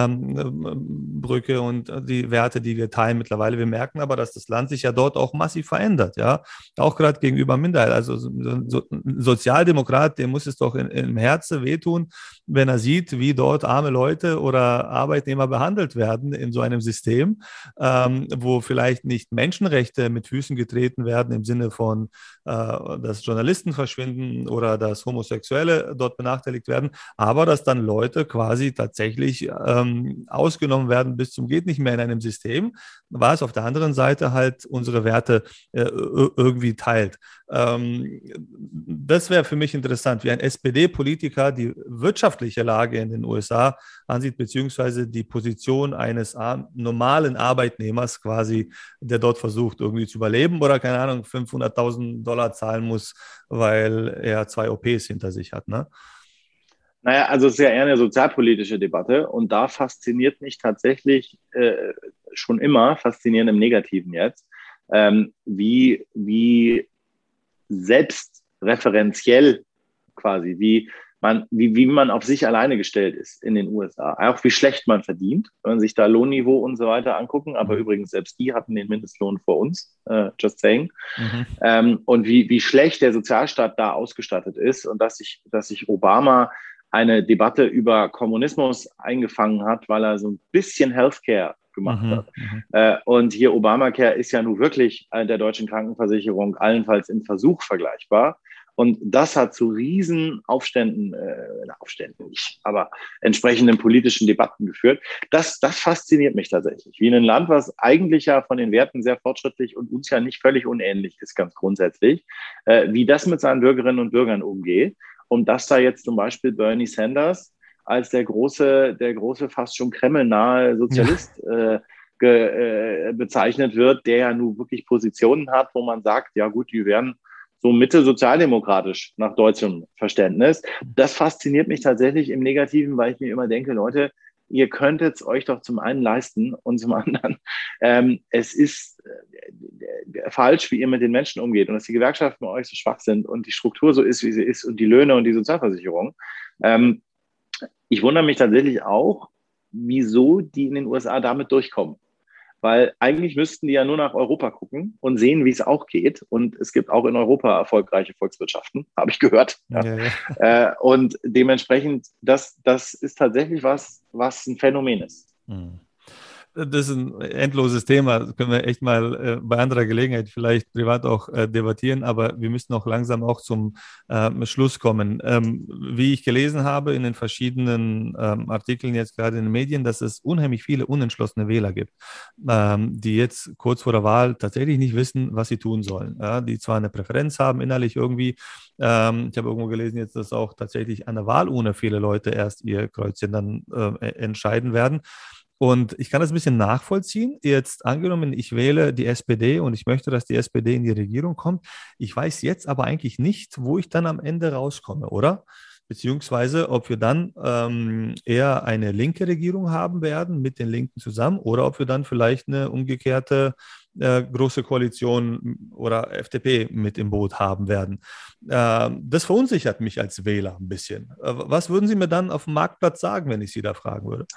ähm, Brücke und die Werte, die wir teilen mittlerweile. Wir merken aber, dass das Land sich ja dort auch massiv verändert, ja, auch gerade gegenüber Minderheit. Also so, so, ein Sozialdemokrat, dem muss es doch in, im Herzen wehtun, wenn er sieht, wie dort arme Leute oder Arbeitnehmer behandelt werden in so einem System, ähm, wo vielleicht nicht Menschenrechte mit Füßen getreten werden im Sinne von, äh, dass Journalisten verschwinden oder dass Homosexuelle dort benachteiligt werden, aber dass dann Leute quasi tatsächlich ähm, ausgenommen werden bis zum geht nicht mehr in einem System, was auf der anderen Seite halt unsere Werte äh, irgendwie teilt. Ähm, das wäre für mich interessant, wie ein S P D-Politiker die wirtschaftliche Lage in den U S A ansieht, beziehungsweise die Position eines ar- normalen Arbeitnehmers quasi, der dort versucht, irgendwie zu überleben oder, keine Ahnung, fünfhunderttausend Dollar zahlen muss, weil er zwei O Ps hinter sich hat, ne? Naja, also es ist ja eher eine sozialpolitische Debatte und da fasziniert mich tatsächlich äh, schon immer, faszinieren im Negativen jetzt, ähm, wie, wie selbstreferenziell quasi, wie man, wie, wie man auf sich alleine gestellt ist in den U S A. Auch wie schlecht man verdient, wenn man sich da Lohnniveau und so weiter angucken. Aber mhm. übrigens, selbst die hatten den Mindestlohn vor uns, äh, just saying. Mhm. Ähm, und wie, wie schlecht der Sozialstaat da ausgestattet ist und dass sich, dass sich Obama eine Debatte über Kommunismus eingefangen hat, weil er so ein bisschen Healthcare gemacht mhm. hat. Mhm. Äh, und hier Obamacare ist ja nun wirklich äh, der deutschen Krankenversicherung allenfalls im Versuch vergleichbar. Und das hat zu riesen Aufständen, äh, Aufständen nicht, aber entsprechenden politischen Debatten geführt. Das, das fasziniert mich tatsächlich. Wie ein Land, was eigentlich ja von den Werten sehr fortschrittlich und uns ja nicht völlig unähnlich ist, ganz grundsätzlich, äh, wie das mit seinen Bürgerinnen und Bürgern umgeht. Und dass da jetzt zum Beispiel Bernie Sanders als der große, der große, fast schon kremlnahe Sozialist ja. äh, ge, äh, bezeichnet wird, der ja nun wirklich Positionen hat, wo man sagt, ja gut, die werden so Mitte sozialdemokratisch nach deutschem Verständnis. Das fasziniert mich tatsächlich im Negativen, weil ich mir immer denke, Leute, ihr könntet es euch doch zum einen leisten und zum anderen, ähm, es ist äh, falsch, wie ihr mit den Menschen umgeht und dass die Gewerkschaften bei euch so schwach sind und die Struktur so ist, wie sie ist und die Löhne und die Sozialversicherung. Ähm, ich wundere mich tatsächlich auch, wieso die in den U S A damit durchkommen. Weil eigentlich müssten die ja nur nach Europa gucken und sehen, wie es auch geht. Und es gibt auch in Europa erfolgreiche Volkswirtschaften, habe ich gehört. Ja. Ja, ja. Äh, und dementsprechend, das, das ist tatsächlich was, was ein Phänomen ist. Hm. Das ist ein endloses Thema. Das können wir echt mal äh, bei anderer Gelegenheit vielleicht privat auch äh, debattieren, aber wir müssen auch langsam auch zum äh, Schluss kommen. Ähm, wie ich gelesen habe in den verschiedenen ähm, Artikeln jetzt gerade in den Medien, dass es unheimlich viele unentschlossene Wähler gibt, ähm, die jetzt kurz vor der Wahl tatsächlich nicht wissen, was sie tun sollen. Ja, die zwar eine Präferenz haben, innerlich irgendwie. Ähm, ich habe irgendwo gelesen jetzt, dass auch tatsächlich an der Wahlurne viele Leute erst ihr Kreuzchen dann äh, entscheiden werden. Und ich kann das ein bisschen nachvollziehen. Jetzt angenommen, ich wähle die S P D und ich möchte, dass die S P D in die Regierung kommt. Ich weiß jetzt aber eigentlich nicht, wo ich dann am Ende rauskomme, oder? Beziehungsweise, ob wir dann ähm, eher eine linke Regierung haben werden mit den Linken zusammen oder ob wir dann vielleicht eine umgekehrte äh, große Koalition oder F D P mit im Boot haben werden. Äh, das verunsichert mich als Wähler ein bisschen. Äh, was würden Sie mir dann auf dem Marktplatz sagen, wenn ich Sie da fragen würde?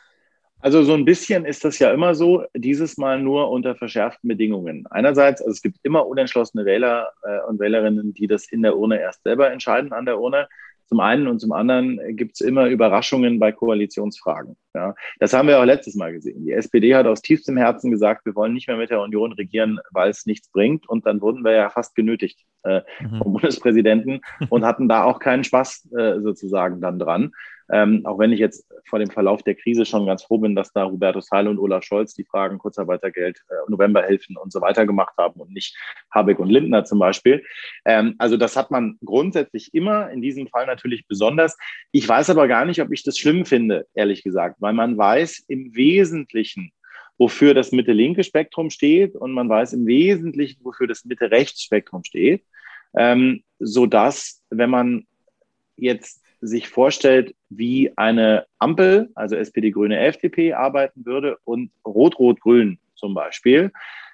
Also so ein bisschen ist das ja immer so, dieses Mal nur unter verschärften Bedingungen. Einerseits, also es gibt immer unentschlossene Wähler äh, und Wählerinnen, die das in der Urne erst selber entscheiden an der Urne. Zum einen und zum anderen gibt es immer Überraschungen bei Koalitionsfragen. Ja. Das haben wir auch letztes Mal gesehen. Die S P D hat aus tiefstem Herzen gesagt, wir wollen nicht mehr mit der Union regieren, weil es nichts bringt. Und dann wurden wir ja fast genötigt äh, mhm. vom Bundespräsidenten und hatten da auch keinen Spaß äh, sozusagen dann dran. Ähm, auch wenn ich jetzt vor dem Verlauf der Krise schon ganz froh bin, dass da Hubertus Heil und Olaf Scholz die Fragen Kurzarbeitergeld, äh, Novemberhilfen und so weiter gemacht haben und nicht Habeck und Lindner zum Beispiel. Ähm, also das hat man grundsätzlich immer, in diesem Fall natürlich besonders. Ich weiß aber gar nicht, ob ich das schlimm finde, ehrlich gesagt, weil man weiß im Wesentlichen, wofür das Mitte-linke-Spektrum steht und man weiß im Wesentlichen, wofür das Mitte-rechts-Spektrum steht, ähm, sodass, wenn man jetzt sich vorstellt, wie eine Ampel, also S P D, Grüne, F D P arbeiten würde und Rot-Rot-Grün zum Beispiel,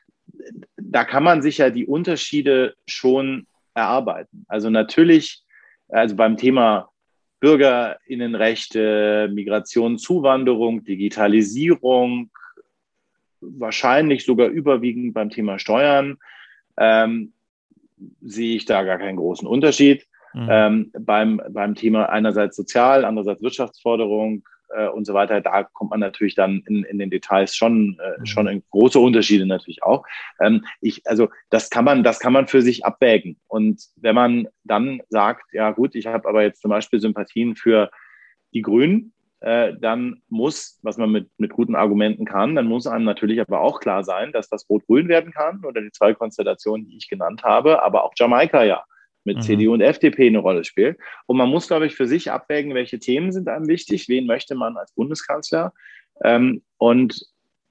da kann man sich ja die Unterschiede schon erarbeiten. Also natürlich, also beim Thema Bürgerinnenrechte, Migration, Zuwanderung, Digitalisierung, wahrscheinlich sogar überwiegend beim Thema Steuern, ähm, sehe ich da gar keinen großen Unterschied. Mhm. Ähm, beim, beim Thema einerseits Sozial, andererseits Wirtschaftsförderung äh, und so weiter, da kommt man natürlich dann in, in den Details schon, äh, mhm. schon in große Unterschiede natürlich auch. Ähm, ich, also das kann man, das kann man für sich abwägen. Und wenn man dann sagt, ja gut, ich habe aber jetzt zum Beispiel Sympathien für die Grünen, äh, dann muss, was man mit, mit guten Argumenten kann, dann muss einem natürlich aber auch klar sein, dass das Rot-Grün werden kann oder die zwei Konstellationen, die ich genannt habe, aber auch Jamaika ja mit mhm. C D U und F D P eine Rolle spielt. Und man muss, glaube ich, für sich abwägen, welche Themen sind einem wichtig, wen möchte man als Bundeskanzler ähm, und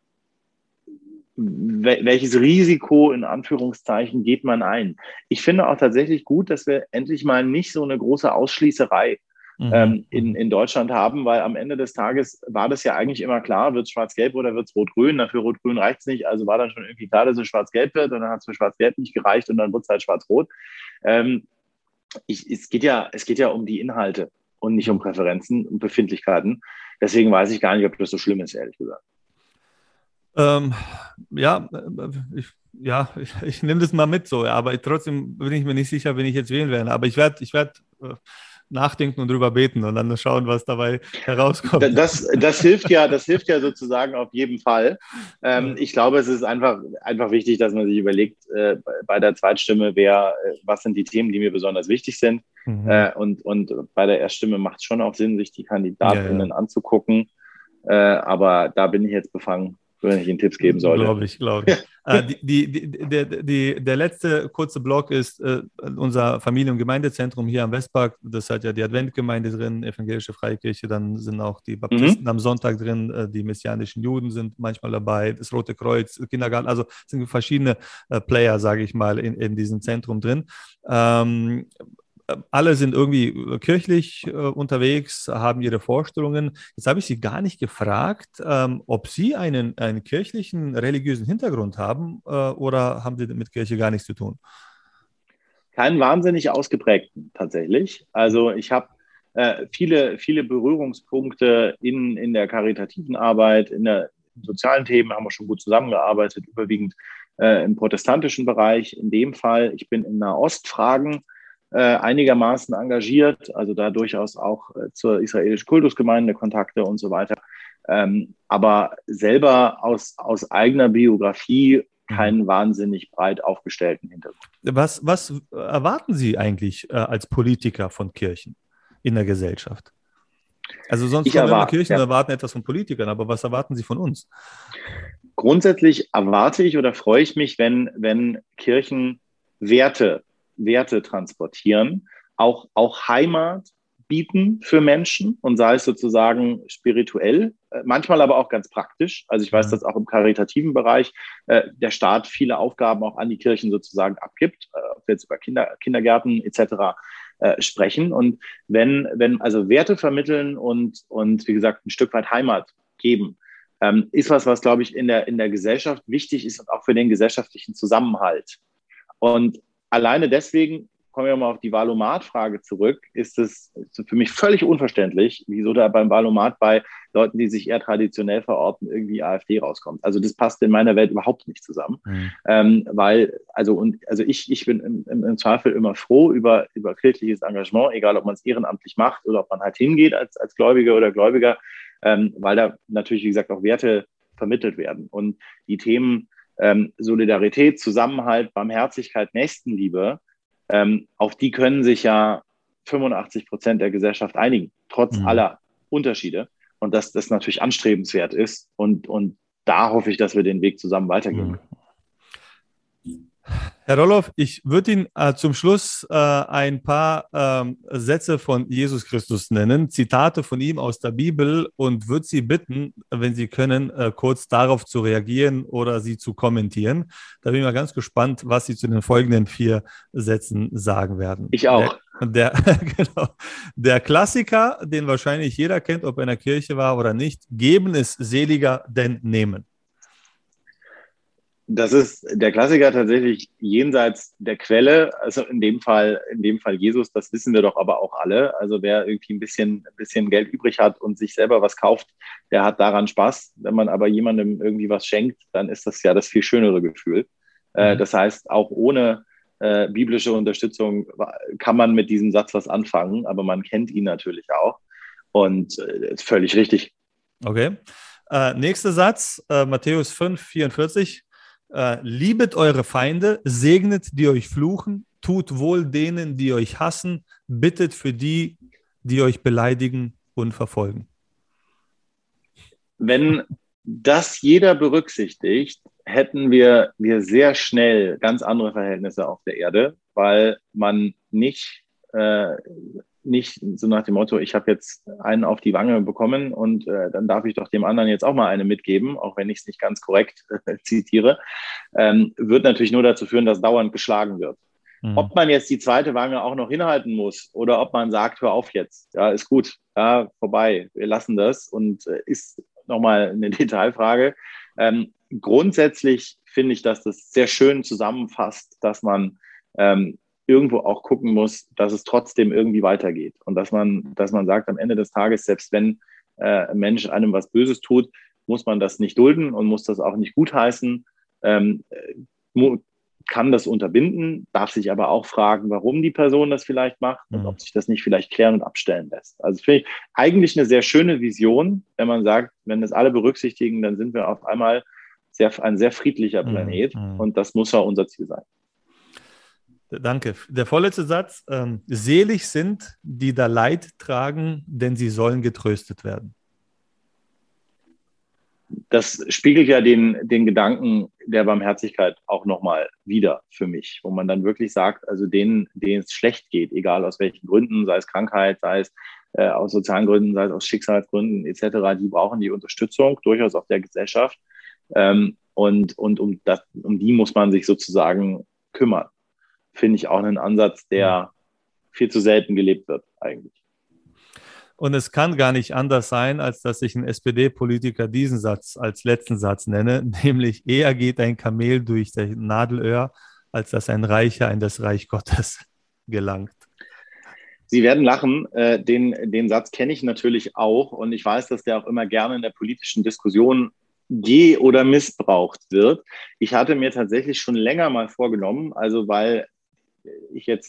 wel- welches Risiko in Anführungszeichen geht man ein. Ich finde auch tatsächlich gut, dass wir endlich mal nicht so eine große Ausschließerei mhm. ähm, in, in Deutschland haben, weil am Ende des Tages war das ja eigentlich immer klar, wird es schwarz-gelb oder wird es rot-grün? Dafür rot-grün reicht es nicht, also war dann schon irgendwie klar, dass es schwarz-gelb wird und dann hat es für schwarz-gelb nicht gereicht und dann wird es halt schwarz-rot. Ähm, ich, es, geht ja, es geht ja um die Inhalte und nicht um Präferenzen und Befindlichkeiten. Deswegen weiß ich gar nicht, ob das so schlimm ist, ehrlich gesagt. Ähm, ja, ich, ja, ich, ich nehme das mal mit so, ja, aber trotzdem bin ich mir nicht sicher, wen ich jetzt wählen werde. Aber ich werde ich werd, äh, nachdenken und drüber beten und dann schauen, was dabei herauskommt. Das, das hilft ja, das hilft ja sozusagen auf jeden Fall. Ähm, ich glaube, es ist einfach, einfach wichtig, dass man sich überlegt, äh, bei der Zweitstimme, wer, was sind die Themen, die mir besonders wichtig sind. Mhm. Äh, und, und bei der Erststimme macht es schon auch Sinn, sich die KandidatInnen ja, ja. anzugucken. Äh, aber da bin ich jetzt befangen, wenn ich Ihnen Tipps geben sollte. Glaube ich, glaube ich. äh, die, die, die, der, die, der letzte kurze Block ist äh, unser Familien- und Gemeindezentrum hier am Westpark. Das hat ja die Adventgemeinde drin, evangelische Freikirche, dann sind auch die Baptisten mhm. am Sonntag drin, äh, die messianischen Juden sind manchmal dabei, das Rote Kreuz, Kindergarten, also sind verschiedene äh, Player, sage ich mal, in, in diesem Zentrum drin. Ähm, Alle sind irgendwie kirchlich äh, unterwegs, haben ihre Vorstellungen. Jetzt habe ich Sie gar nicht gefragt, ähm, ob Sie einen, einen kirchlichen, religiösen Hintergrund haben äh, oder haben Sie mit Kirche gar nichts zu tun? Keinen wahnsinnig ausgeprägten tatsächlich. Also ich habe äh, viele, viele Berührungspunkte in, in der karitativen Arbeit, in der in sozialen Themen haben wir schon gut zusammengearbeitet, überwiegend äh, im protestantischen Bereich. In dem Fall, ich bin in Nahostfragen Äh, einigermaßen engagiert, also da durchaus auch äh, zur israelischen Kultusgemeinde Kontakte und so weiter. Ähm, aber selber aus, aus eigener Biografie keinen wahnsinnig breit aufgestellten Hintergrund. Was, was erwarten Sie eigentlich äh, als Politiker von Kirchen in der Gesellschaft? Also sonst Ich kommen immer erwarte, Kirchen ja. und erwarten etwas von Politikern, aber was erwarten Sie von uns? Grundsätzlich erwarte ich oder freue ich mich, wenn, wenn Kirchen Werte, Werte transportieren, auch, auch Heimat bieten für Menschen und sei es sozusagen spirituell, manchmal aber auch ganz praktisch. Also ich weiß, dass auch im karitativen Bereich äh, der Staat viele Aufgaben auch an die Kirchen sozusagen abgibt, äh, ob wir jetzt über Kinder, Kindergärten et cetera äh, sprechen. Und wenn, wenn also Werte vermitteln und, und wie gesagt ein Stück weit Heimat geben, ähm, ist was, was glaube ich in der, in der Gesellschaft wichtig ist und auch für den gesellschaftlichen Zusammenhalt. Und alleine deswegen, kommen wir mal auf die Valomat-Frage zurück, ist es für mich völlig unverständlich, wieso da beim Valomat bei Leuten, die sich eher traditionell verorten, irgendwie AfD rauskommt. Also das passt in meiner Welt überhaupt nicht zusammen. Mhm. Ähm, weil, also, und, also ich, ich bin im, im, im Zweifel immer froh über, über kirchliches Engagement, egal ob man es ehrenamtlich macht oder ob man halt hingeht als, als Gläubiger oder Gläubiger, ähm, weil da natürlich, wie gesagt, auch Werte vermittelt werden. Und die Themen ähm, Solidarität, Zusammenhalt, Barmherzigkeit, Nächstenliebe, Ähm, auf die können sich ja fünfundachtzig Prozent der Gesellschaft einigen, trotz mhm. aller Unterschiede. Und dass das natürlich anstrebenswert ist. Und, und da hoffe ich, dass wir den Weg zusammen weitergehen können. Herr Roloff, ich würde Ihnen äh, zum Schluss äh, ein paar ähm, Sätze von Jesus Christus nennen, Zitate von ihm aus der Bibel und würde Sie bitten, wenn Sie können, äh, kurz darauf zu reagieren oder sie zu kommentieren. Da bin ich mal ganz gespannt, was Sie zu den folgenden vier Sätzen sagen werden. Ich auch. Der, der, genau, der Klassiker, den wahrscheinlich jeder kennt, ob er in der Kirche war oder nicht, geben ist seliger denn nehmen. Das ist der Klassiker tatsächlich jenseits der Quelle, also in dem Fall, in dem Fall Jesus, das wissen wir doch aber auch alle. Also wer irgendwie ein bisschen, ein bisschen Geld übrig hat und sich selber was kauft, der hat daran Spaß. Wenn man aber jemandem irgendwie was schenkt, dann ist das ja das viel schönere Gefühl. Mhm. Äh, das heißt, auch ohne äh, biblische Unterstützung kann man mit diesem Satz was anfangen, aber man kennt ihn natürlich auch. Und äh, ist völlig richtig. Okay. Äh, nächster Satz, äh, Matthäus fünf, vierundvierzig. Uh, liebet eure Feinde, segnet die euch fluchen, tut wohl denen, die euch hassen, bittet für die, die euch beleidigen und verfolgen. Wenn das jeder berücksichtigt, hätten wir, wir sehr schnell ganz andere Verhältnisse auf der Erde, weil man nicht, äh, nicht so nach dem Motto, ich habe jetzt einen auf die Wange bekommen und äh, dann darf ich doch dem anderen jetzt auch mal eine mitgeben, auch wenn ich es nicht ganz korrekt äh, zitiere, ähm, wird natürlich nur dazu führen, dass dauernd geschlagen wird. Mhm. Ob man jetzt die zweite Wange auch noch hinhalten muss oder ob man sagt, hör auf jetzt, ja, ist gut, ja, vorbei, wir lassen das und äh, ist nochmal eine Detailfrage. Ähm, grundsätzlich finde ich, dass das sehr schön zusammenfasst, dass man ähm, irgendwo auch gucken muss, dass es trotzdem irgendwie weitergeht und dass man, dass man sagt, am Ende des Tages, selbst wenn äh, ein Mensch einem was Böses tut, muss man das nicht dulden und muss das auch nicht gutheißen, ähm, kann das unterbinden, darf sich aber auch fragen, warum die Person das vielleicht macht und ob sich das nicht vielleicht klären und abstellen lässt. Also finde ich eigentlich eine sehr schöne Vision, wenn man sagt, wenn das alle berücksichtigen, dann sind wir auf einmal sehr, ein sehr friedlicher Planet mhm. und das muss ja unser Ziel sein. Danke. Der vorletzte Satz. Ähm, selig sind, die da Leid tragen, denn sie sollen getröstet werden. Das spiegelt ja den, den Gedanken der Barmherzigkeit auch nochmal wieder für mich, wo man dann wirklich sagt, also denen, denen es schlecht geht, egal aus welchen Gründen, sei es Krankheit, sei es äh, aus sozialen Gründen, sei es aus Schicksalsgründen et cetera, die brauchen die Unterstützung, durchaus auch der Gesellschaft. Ähm, und und um, das, um die muss man sich sozusagen kümmern. Finde ich auch einen Ansatz, der viel zu selten gelebt wird eigentlich. Und es kann gar nicht anders sein, als dass ich einen S P D-Politiker diesen Satz als letzten Satz nenne, nämlich eher geht ein Kamel durch das Nadelöhr, als dass ein Reicher in das Reich Gottes gelangt. Sie werden lachen, äh, den, den Satz kenne ich natürlich auch und ich weiß, dass der auch immer gerne in der politischen Diskussion je- oder missbraucht wird. Ich hatte mir tatsächlich schon länger mal vorgenommen, also weil ich jetzt nicht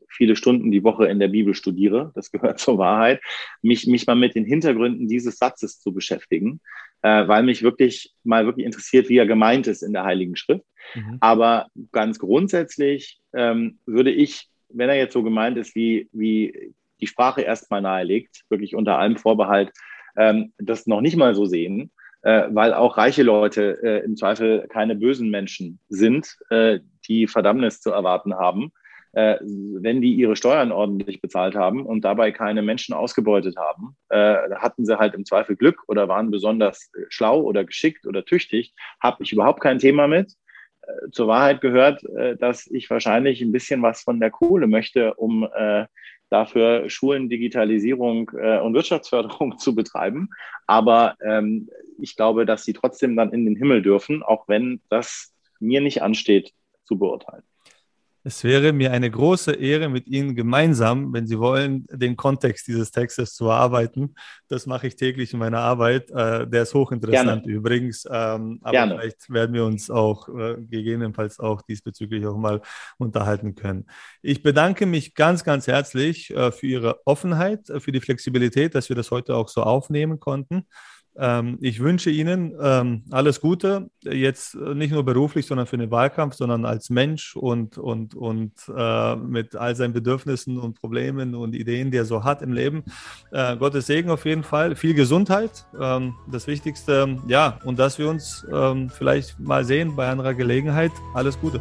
viele Stunden die Woche in der Bibel studiere, das gehört zur Wahrheit, mich, mich mal mit den Hintergründen dieses Satzes zu beschäftigen, äh, weil mich wirklich mal wirklich interessiert, wie er gemeint ist in der Heiligen Schrift. Mhm. Aber ganz grundsätzlich ähm, würde ich, wenn er jetzt so gemeint ist, wie, wie die Sprache erstmal nahelegt, wirklich unter allem Vorbehalt, ähm, das noch nicht mal so sehen, äh, weil auch reiche Leute äh, im Zweifel keine bösen Menschen sind, äh, die Verdammnis zu erwarten haben, äh, wenn die ihre Steuern ordentlich bezahlt haben und dabei keine Menschen ausgebeutet haben. Äh, hatten sie halt im Zweifel Glück oder waren besonders schlau oder geschickt oder tüchtig, habe ich überhaupt kein Thema mit. Äh, zur Wahrheit gehört, äh, dass ich wahrscheinlich ein bisschen was von der Kohle möchte, um äh, dafür Schulen, Digitalisierung äh, und Wirtschaftsförderung zu betreiben. Aber ähm, ich glaube, dass sie trotzdem dann in den Himmel dürfen, auch wenn das mir nicht ansteht, zu beurteilen. Es wäre mir eine große Ehre, mit Ihnen gemeinsam, wenn Sie wollen, den Kontext dieses Textes zu erarbeiten. Das mache ich täglich in meiner Arbeit. Äh, der ist hochinteressant Gerne. übrigens. Ähm, aber Gerne. Vielleicht werden wir uns auch äh, gegebenenfalls auch diesbezüglich auch mal unterhalten können. Ich bedanke mich ganz, ganz herzlich äh, für Ihre Offenheit, äh, für die Flexibilität, dass wir das heute auch so aufnehmen konnten. Ich wünsche Ihnen ähm, alles Gute, jetzt nicht nur beruflich, sondern für den Wahlkampf, sondern als Mensch und, und, und äh, mit all seinen Bedürfnissen und Problemen und Ideen, die er so hat im Leben. Äh, Gottes Segen auf jeden Fall, viel Gesundheit, ähm, das Wichtigste, ja, und dass wir uns ähm, vielleicht mal sehen bei anderer Gelegenheit. Alles Gute.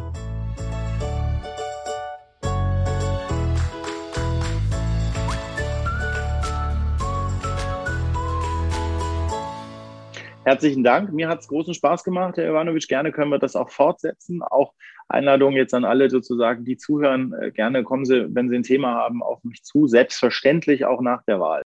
Herzlichen Dank. Mir hat es großen Spaß gemacht, Herr Ivanovic. Gerne können wir das auch fortsetzen. Auch Einladung jetzt an alle sozusagen, die zuhören. Gerne kommen Sie, wenn Sie ein Thema haben, auf mich zu. Selbstverständlich auch nach der Wahl.